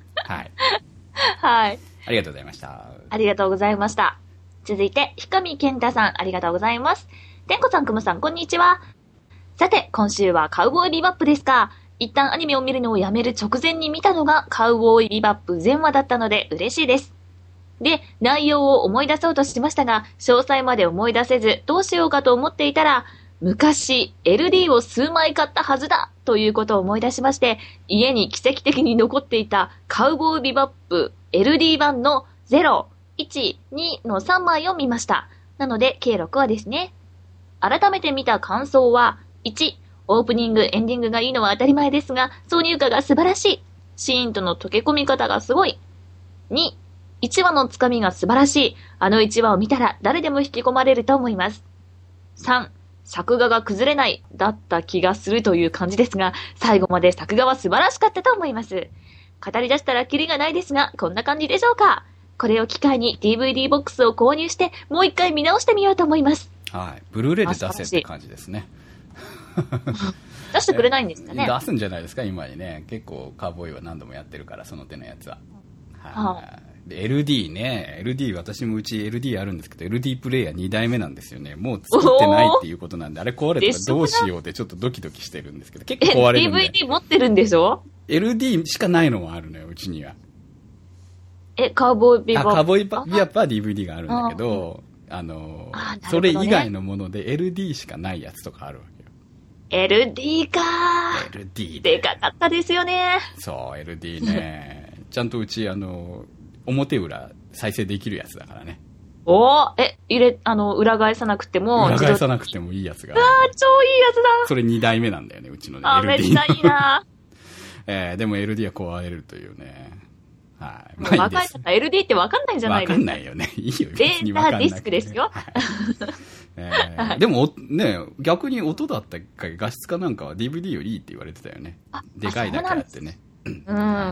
はい。 はい。 ありがとうございました。 ありがとうございました。続いて、ひかみけんたさん、ありがとうございます。てんこさん、くむさん、こんにちは。さて、今週はカウボーイビバップですか。一旦アニメを見るのをやめる直前に見たのがカウボーイビバップ全話だったので嬉しいです。で、内容を思い出そうとしましたが、詳細まで思い出せず、どうしようかと思っていたら、昔 エルディー を数枚買ったはずだということを思い出しまして、家に奇跡的に残っていたカウボーイビバップ エルディー 版のゼロ、いち、にのさんまいを見ました。なので計ろくわですね。改めて見た感想は、いち、オープニング、エンディングがいいのは当たり前ですが、挿入歌が素晴らしい。シーンとの溶け込み方がすごい。に、いちわのつかみが素晴らしい。あのいちわを見たら誰でも引き込まれると思います。さん、作画が崩れないだった気がするという感じですが、最後まで作画は素晴らしかったと思います。語り出したらキリがないですが、こんな感じでしょうか。これを機会に ディーブイディー ボックスを購入して、もう一回見直してみようと思います。 はい。ブルーレイで出せって感じですね。 出してくれないんですかね。 出すんじゃないですか、今にね。結構カーボーイは何度もやってるから、その手のやつは。はあ、で エルディー ね。エルディー 私もうち エルディー あるんですけど、エルディー プレイヤーにだいめなんですよね。もう作ってないっていうことなんで、あれ壊れたらどうしようってちょっとドキドキしてるんですけど、結構壊れるんで。 ディーブイディー 持ってるんでしょ？ エルディー しかないのもあるのよ、うちには。 え、カーボーイビバップ。 あ、カーボーイビバップは ディーブイディー があるんだけど、あの、あね、それ以外のもので エルディー しかないやつとかあるわけよ。 エルディー かー。 エルディーでかかったですよね。 そう、エルディー ね。ちゃんとうち、あの、表裏再生できるやつだからね。 おー、え、入れ、あの、裏返さなくても。 裏返さなくてもいいやつが。 うわー、超いいやつだ。 それにだいめなんだよね、うちのね。 あ、 エルディーめっちゃいいなえー、でも エルディー は壊れるというね。はい。 まあ、若い方 エルディー って分かんないんじゃないですか。 分かんないよね。いいよ、別に分かんない。 データディスクですよ。はいえー、でも、ね、逆に音だったか画質かなんかは ディーブイディー よりいいって言われてたよね。でかいだけあってね。 うん。はい、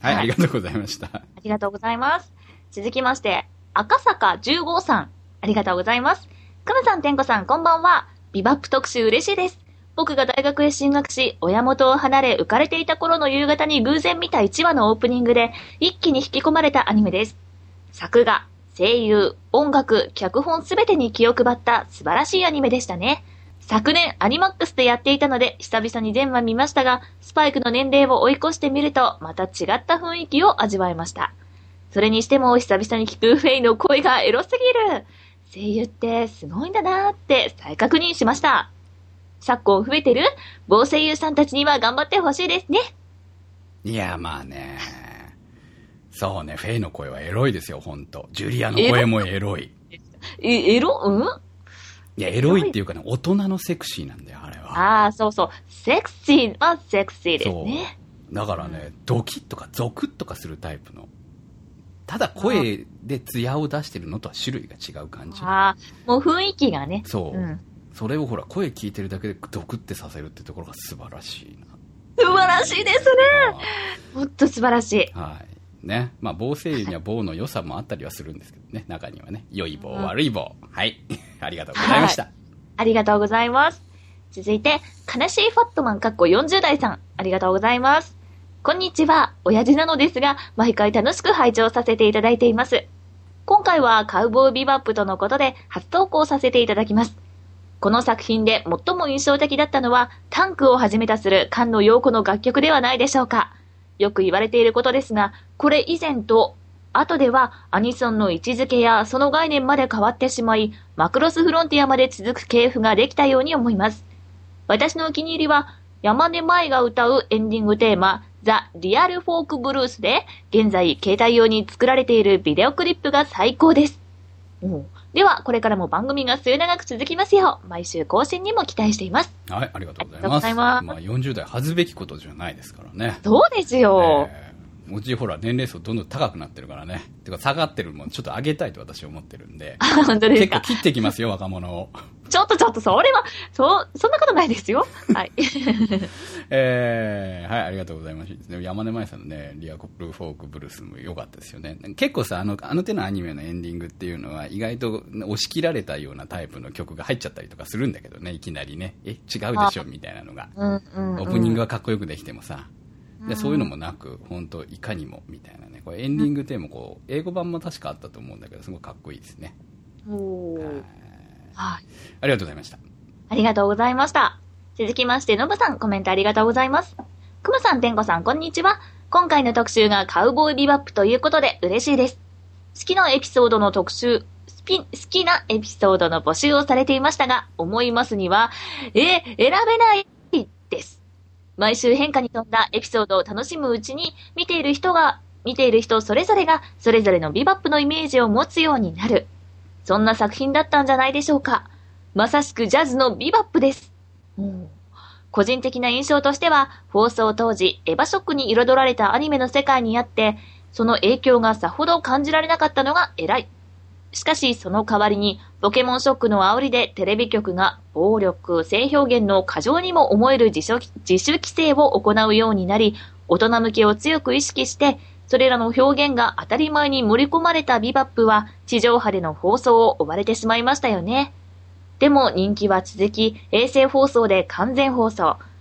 はい、ありがとうございました。ありがとうございます。続きまして、赤坂じゅうごさん。ありがとうございます。くむさん、てんこさん、こんばんは。ビバップ特集嬉しいです。僕が大学へ進学し、親元を離れ浮かれていた頃の夕方に偶然見たいちわのオープニングで、一気に引き込まれたアニメです。作画、声優、音楽、脚本すべてに気を配った素晴らしいアニメでしたね。昨年アニマックスでやっていたので久々に全話見ましたが、スパイクの年齢を追い越してみるとまた違った雰囲気を味わえました。それにしても久々に聞くフェイの声がエロすぎる。声優ってすごいんだなーって再確認しました。昨今増えてる某声優さんたちには頑張ってほしいですね。 いや、まあね。そうね、フェイの声はエロいですよ、ほんと。ジュリアの声もエロい。 え、エロうんいや、エロいっていうかね、大人のセクシーなんだよ、あれは。 ああ、そうそう。セクシーはセクシーですね。 そう。だからね、ドキッとかゾクッとかするタイプの。ただ声で艶を出してるのとは種類が違う感じ。 ああ、もう雰囲気がね。 そう。うん、それをほら、声聞いてるだけでドクってさせるってところが素晴らしいな。 素晴らしいですね。もっと素晴らしい。 はい。ね。まあ、棒声優には棒の良さもあったりはするんですけどね。中にはね。良い棒、うん、悪い棒。はい。ありがとうございました、はい。 ありがとうございます。続いて、悲しいファットマンかっこよんじゅう代さん。ありがとうございます。こんにちは。親父なのですが、毎回楽しく拝聴させていただいています。今回はカウボーイビバップとのことで初投稿させていただきます。この作品で最も印象的だったのは、タンクをはじめとする菅野陽子の楽曲ではないでしょうか。よく言われていることですが、これ以前と後ではアニソンの位置づけやその概念まで変わってしまい、マクロスフロンティアまで続く系譜ができたように思います。私のお気に入りは、山根舞が歌うエンディングテーマ、ザ・リアル・フォーク・ブルースで、現在携帯用に作られているビデオクリップが最高です。うんでは、これからも番組が末永く続きますよう、毎週更新にも期待しています。 はい、ありがとうございます。ありがとうございます。まあ、よんじゅう代恥ずべきことじゃないですからね。 そうですよ。 えーうちほら年齢層どんどん高くなってるからね。てか下がってるもんちょっと上げたいと私は思ってるんで。 本当ですか。 結構切ってきますよ、若者を。 ちょっとちょっと、それは、そう、そんなことないですよ。はい。 えー、はい、ありがとうございます。山根舞さんのね、リアルフォークブルースも良かったですよね。結構さ、あの、あの手のアニメのエンディングっていうのは意外と押し切られたようなタイプの曲が入っちゃったりとかするんだけどね、いきなりね。え、違うでしょみたいなのが。 うんうんうん、 オープニングはかっこよくできてもさ。でそういうのもなく、本当いかにもみたいなね、これエンディングテーマこう英語版も確かあったと思うんだけど、すごくかっこいいですね。 おー、はい、 ありがとうございました。 ありがとうございました。続きましてのぶさん、コメントありがとうございます。くむさん、てんこさん、こんにちは。今回の特集がカウボーイビバップということで嬉しいです。好きなエピソードの特集スピン好きなエピソードの募集をされていましたが、思いますにはえ選べないです。毎週変化に富んだエピソードを楽しむうちに、見ている人が、見ている人それぞれが、それぞれのビバップのイメージを持つようになる。そんな作品だったんじゃないでしょうか。まさしくジャズのビバップです。うん、個人的な印象としては、放送当時、エヴァショックに彩られたアニメの世界にあって、その影響がさほど感じられなかったのが偉い。しかし、その代わりに、ポケモンショックの煽りでテレビ局が暴力、性表現の過剰にも思える自主、自主規制を行うようになり、大人向けを強く意識して、それらの表現が当たり前に盛り込まれたビバップは、地上波での放送を追われてしまいましたよね。でも人気は続き、衛星放送で完全放送、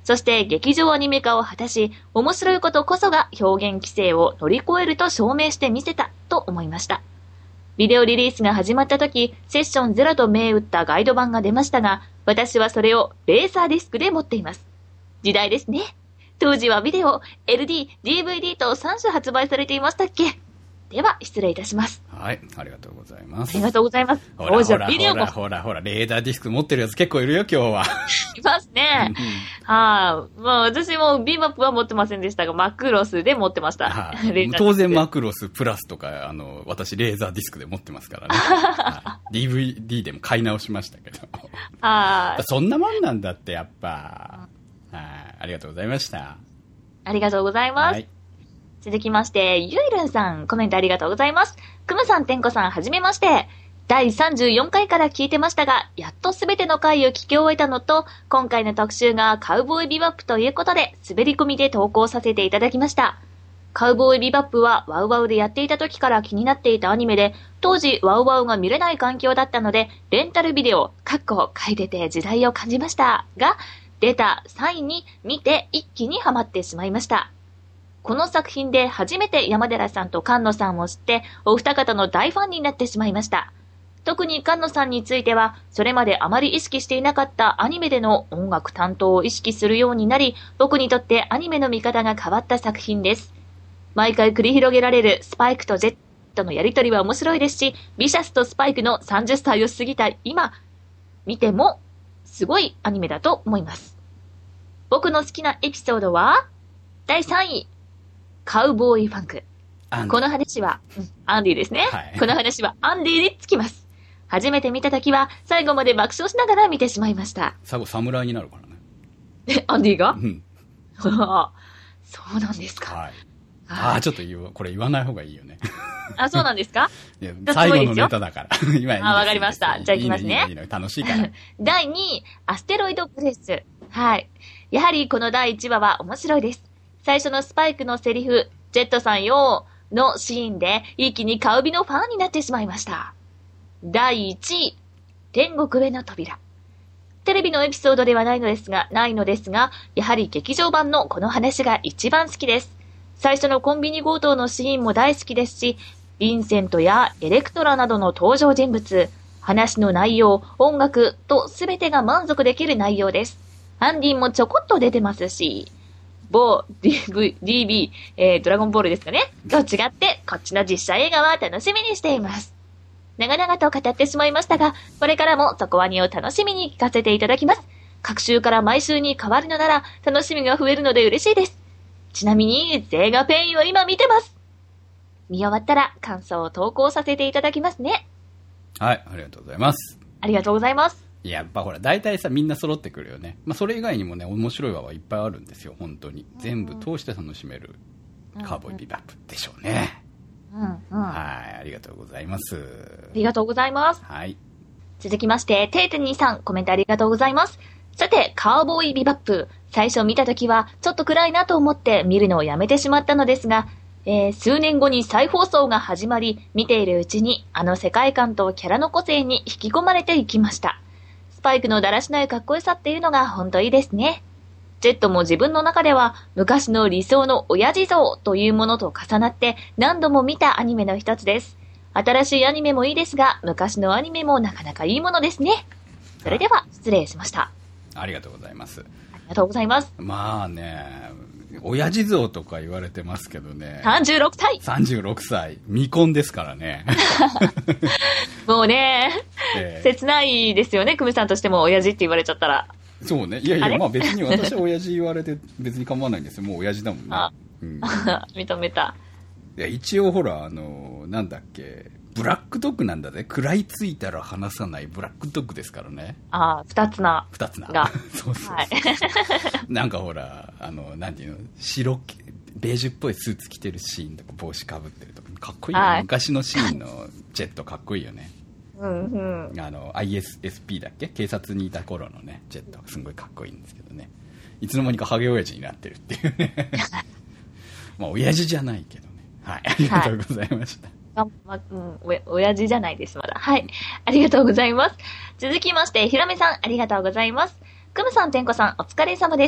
そして劇場アニメ化を果たし、面白いことこそが表現規制を乗り越えると証明してみせたと思いました。ビデオリリースが始まった時、セッションゼロと銘打ったガイド版が出ましたが、私はそれをレーサーディスクで持っています。時代ですね。当時はビデオ、エルディー、ディーブイディー とさん種発売されていましたっけ？では、失礼いたします。 はい、ありがとうございます。 ありがとうございます。 ほらほらほらほらほら、レーダーディスク持ってるやつ結構いるよ、今日は。 いますね。はい、あ、まあ私もビーバップは持ってませんでしたが、マクロスで持ってました。 はあ、当然マクロスプラスとか、あの、私レーザーディスクで持ってますからね。はあ、ディーブイディー でも買い直しましたけど。はそんなもんなんだって、やっぱ。はあ、ありがとうございました。 ありがとうございます。はい、続きまして、ゆいるんさん、コメントありがとうございます。くむさん、てんこさん、はじめまして。だいさんじゅうよんかいから聞いてましたが、やっとすべての回を聞き終えたのと、今回の特集がカウボーイビバップということで、滑り込みで投稿させていただきました。カウボーイビバップはワウワウでやっていた時から気になっていたアニメで、当時ワウワウが見れない環境だったので、レンタルビデオ、かっこ書いてて時代を感じましたが、出た際に見て一気にハマってしまいました。この作品で初めて山寺さんと菅野さんを知って、お二方の大ファンになってしまいました。特に菅野さんについては、それまであまり意識していなかったアニメでの音楽担当を意識するようになり、僕にとってアニメの見方が変わった作品です。毎回繰り広げられるスパイクとジェットのやりとりは面白いですし、ビシャスとスパイクのさんじゅっさいを過ぎた今、見てもすごいアニメだと思います。僕の好きなエピソードは、だいさんい、カウボーイファンク。この話は、うん、アンディですね、はい。この話はアンディにつきます。初めて見たときは、最後まで爆笑しながら見てしまいました。 最後、侍になるからね。 え、アンディが？ うん。 そうなんですか。 はい。ああ、ちょっと言う、これ言わない方がいいよね。 あ、そうなんですか？ いや、最後のネタだから。 今あ、わかりました。じゃあ行きますね。 いいのいいの楽しいから。 だいにい、アステロイドプレス。はい。やはりこのだいいちわは面白いです。最初のスパイクのセリフ、ジェットさんよーのシーンで一気にカウビのファンになってしまいました。だいいちい、天国への扉。テレビのエピソードではないのですが、ないのですが、やはり劇場版のこの話が一番好きです。最初のコンビニ強盗のシーンも大好きですし、ヴィンセントやエレクトラなどの登場人物、話の内容、音楽とすべてが満足できる内容です。アンディもちょこっと出てますし、某 ディーブイ、ディービー、えー、ドラゴンボールですかねと違って、こっちの実写映画は楽しみにしています。長々と語ってしまいましたが、これからもそこはにを楽しみに聞かせていただきます。各週から毎週に変わるのなら、楽しみが増えるので嬉しいです。ちなみに、映画ペインを今見てます。見終わったら感想を投稿させていただきますね。 はい、ありがとうございます。 ありがとうございます。 やっぱほら、大体さ、みんな揃ってくるよね。まあ、それ以外にもね、面白い輪はいっぱいあるんですよ、本当に。全部通して楽しめるカーボーイビバップでしょうね。 うんうん、 はい、ありがとうございます。 ありがとうございます。 はい。 続きまして、テイテニーさん、コメントありがとうございます。さて、カーボーイビバップ。最初見たときは、ちょっと暗いなと思って見るのをやめてしまったのですが、えー、数年後に再放送が始まり、見ているうちに、あの世界観とキャラの個性に引き込まれていきました。スパイクのだらしないかっこよさっていうのが本当いいですね。ジェットも自分の中では昔の理想の親父像というものと重なって何度も見たアニメの一つです。新しいアニメもいいですが、昔のアニメもなかなかいいものですね。それでは失礼しました。 ありがとうございます。 ありがとうございます。 まあね、親父像とか言われてますけどね。 さんじゅうろくさい。 さんじゅうろくさい。未婚ですからね。 もうね、えー、切ないですよね、久米さんとしても親父って言われちゃったら。 そうね。いやいや、まあ別に私は親父言われて別に構わないんですよ。もう親父だもんね。 あ、うん、認めた。 いや、一応ほら、あの、なんだっけ、ブラックドッグなんだぜ。食らいついたら離さないブラックドッグですからね。 ああ、二つな。 二つな。 が。 そうそうそう。はい、なんかほら、あの、なんていうの、白、ベージュっぽいスーツ着てるシーンとか帽子かぶってるとか、かっこいいよね、はい。昔のシーンのジェットかっこいいよね。 うんうん、 あの アイエスエスピー だっけ、警察にいた頃のねジェットがすごいかっこいいんですけどね、いつの間にかハゲ親父になってるっていうねまあ親父じゃないけどね。はい、ありがとうございました。 はい、まうん、お親父じゃないですまだ。はい、ありがとうございます。続きましてひろめさん、ありがとうございます。くむさん、てんこさん、お疲れ様です。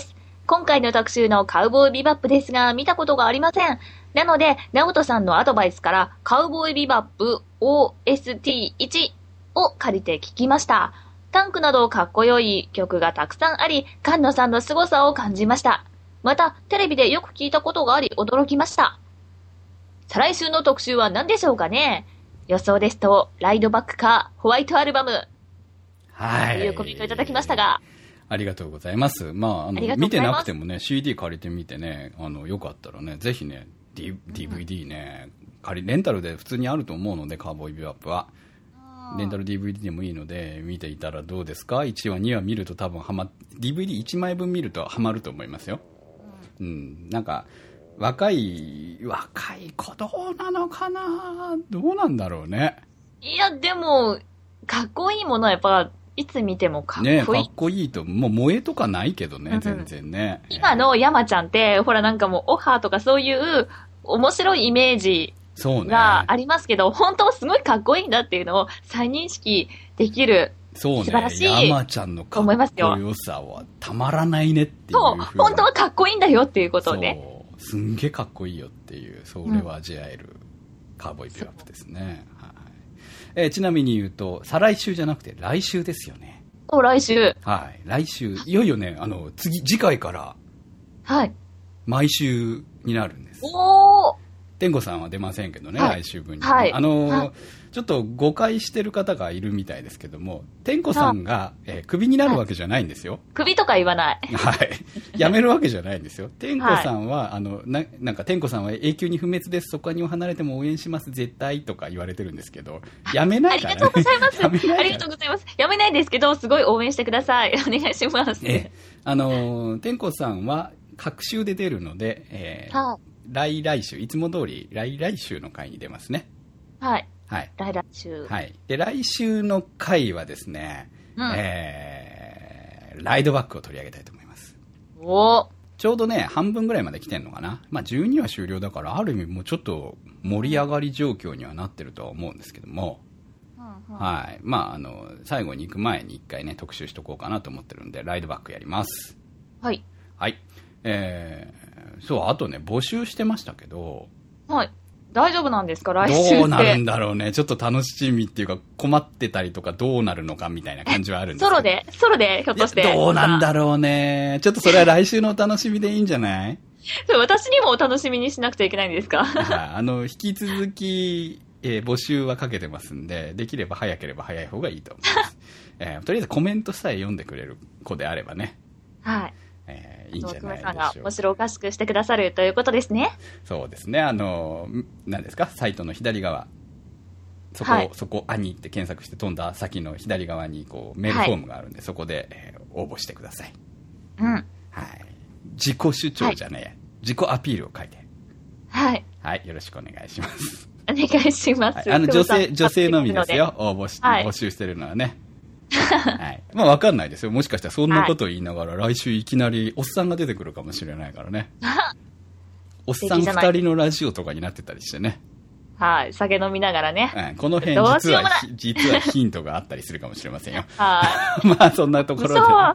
今回の特集のカウボーイビバップですが、見たことがありません。なので、ナオトさんのアドバイスから、カウボーイビバップ オーエスティーワン を借りて聞きました。タンクなどかっこよい曲がたくさんあり、菅野さんの凄さを感じました。また、テレビでよく聞いたことがあり、驚きました。再来週の特集は何でしょうかね。予想ですと、ライドバックか、ホワイトアルバム。はい。というコメントいただきましたが。 ありがとうございます。まあ、あの、見てなくてもね、シーディー 借りてみてね、あの、よかったらね、ぜひね、D、ディーブイディー ね、借り、レンタルで普通にあると思うので、カウボーイビバップは。レンタル ディーブイディー でもいいので、見ていたらどうですか ?いち 話、にわ見ると多分はま、ディーブイディーいち 枚分見るとハマると思いますよ。うん、なんか、若い、若い子どうなのかなどうなんだろうね。 いや、でも、かっこいいものはやっぱ、いつ見てもかっこいい。ね、 かっこいいと、もう萌えとかないけどね、うん、全然ね。 今の山ちゃんって、ほらなんかもうオファーとかそういう面白いイメージがありますけど、ね、本当はすごいかっこいいんだっていうのを再認識できる。 そうね。 素晴らしい。 山ちゃんのかっこよさはたまらないねっていう。 そう、本当はかっこいいんだよっていうことをね。 そう、すんげえかっこいいよっていう、それを味わえるカウボーイビバップですね。えー、ちなみに言うと、再来週じゃなくて来週ですよね。 お、来週。 はい。来週、いよいよね、あの、次、次回から、 はい。 毎週になるんです。 おー。 天子さんは出ませんけどね、はい、来週分に、ね。 はい。 あのーはい、ちょっと誤解してる方がいるみたいですけども、天子さんが、えー、クビになるわけじゃないんですよ。 クビとか言わない。 はい。辞めるわけじゃないんですよ。天子さんは、はい、あの、な、なんか天子さんは永久に不滅です。そこに離れても応援します。絶対とか言われてるんですけど、辞めないからね。 ありがとうございます。ありがとうございます。辞めないですけど、すごい応援してください。お願いします。 え、あのー、天子さんは、隔週で出るので、えー、はい。来来週、いつも通り来来週の回に出ますね。 はい。 はい。 来来週。 はい。で、来週の回はですね、うん、えー、ライドバックを取り上げたいと思います。 おー。 ちょうどね、半分ぐらいまで来てんのかな。まあ、じゅうにわ終了だから、ある意味もうちょっと盛り上がり状況にはなってるとは思うんですけども、うんうん、はい。まあ、あの、最後に行く前に一回ね、特集しとこうかなと思ってるんで、ライドバックやります。 はい。 はい。えー、そう、あとね、募集してましたけど。 はい。大丈夫なんですか来週って。 どうなるんだろうね。ちょっと楽しみっていうか、困ってたりとかどうなるのかみたいな感じはあるんですけど。 ソロでソロでひょっとして。 どうなんだろうね。ちょっとそれは来週のお楽しみでいいんじゃない私にもお楽しみにしなくちゃいけないんですかはい、 あ。あの、引き続き、えー、募集はかけてますんで、できれば早ければ早い方がいいと思います。えー、とりあえずコメントさえ読んでくれる子であればね。 はい。 えー、いいんじゃないでしょうか。 さんが面白おかしくしてくださるということですね。 そうですね。あの、何ですかサイトの左側。そこ、はい、そこ、兄って検索して飛んだ先の左側に、こう、メールフォームがあるんで、はい、そこで、えー、応募してください。 うん。はい。 自己主張じゃねえ、はい、自己アピールを書いて。 はい。 はい。よろしくお願いします。 お願いします。はい、 あの、女性、女性のみですよ。応募し、はい、募集してるのはね。はい。まあわかんないですよ。もしかしたらそんなことを言いながら、はい、来週いきなりおっさんが出てくるかもしれないからね。おっさん二人のラジオとかになってたりしてね。 はい。酒飲みながらね。 はい。この辺実は、実はヒントがあったりするかもしれませんよ。はい。まあそんなところで、ね、はい、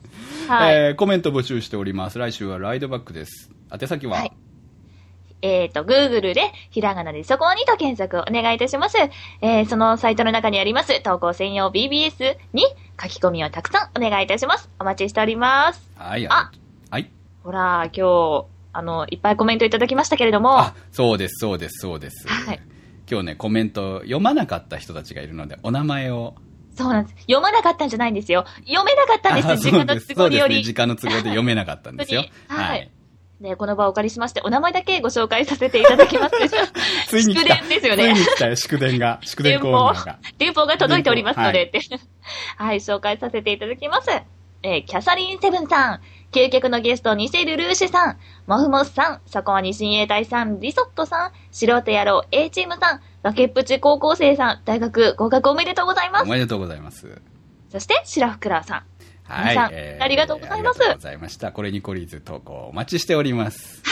えー。コメント募集しております。来週はライドバックです。宛先は、はい、 えっ、ー、と、Google で、ひらがなでそこにと検索をお願いいたします。えー、そのサイトの中にあります、投稿専用 ビービーエス に書き込みをたくさんお願いいたします。お待ちしております。 はい。あ、はい。 ほら、今日、あの、いっぱいコメントいただきましたけれども。 あ、そうです、そうです、そうです。はい。今日ね、コメント読まなかった人たちがいるので、お名前を。 そうなんです。読まなかったんじゃないんですよ。読めなかったんです。時間の都合により。 そうですね、時間の都合で読めなかったんですよ。 はい。はいで、この場をお借りしまして、お名前だけご紹介させていただきます。 ついに来た。 祝電ですよね。 ついに来たよ、祝電が。祝電コーナーが。 電報が届いておりますので、って。はい、はい、紹介させていただきます。えー、キャサリンセブンさん、究極のゲスト、ニセルルーシュさん、モフモスさん、そこはに親衛隊さん、リソットさん、素人野郎 A チームさん、崖っぷち高校生さん、大学合格おめでとうございます。 おめでとうございます。 そして、シラフクラーさん。 はい。 皆さん、えー、ありがとうございます。ありがとうございました。これに懲りず投稿お待ちしております。 はい。お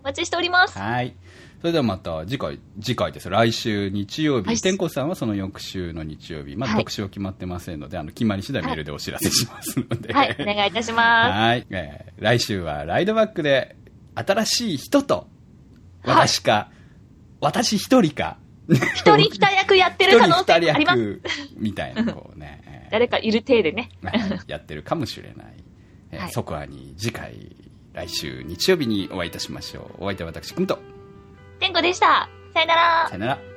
待ちしております。 はい。それではまた次回、次回です。来週日曜日、天子さんはその翌週の日曜日、まだ特集決まってませんので、はい、あの、決まり次第メールでお知らせしますので。 はい、はい、お願いいたします。 はい、えー。来週はライドバックで、新しい人と、私か、はい、私一人か、 一人二役やってる可能性あります。 みたいな、こうね。 誰かいる体でね。 やってるかもしれない。えーはい、そこはに次回、来週日曜日にお会いいたしましょう。お相手は私、くんと。 天子でした。さよなら。 さよなら。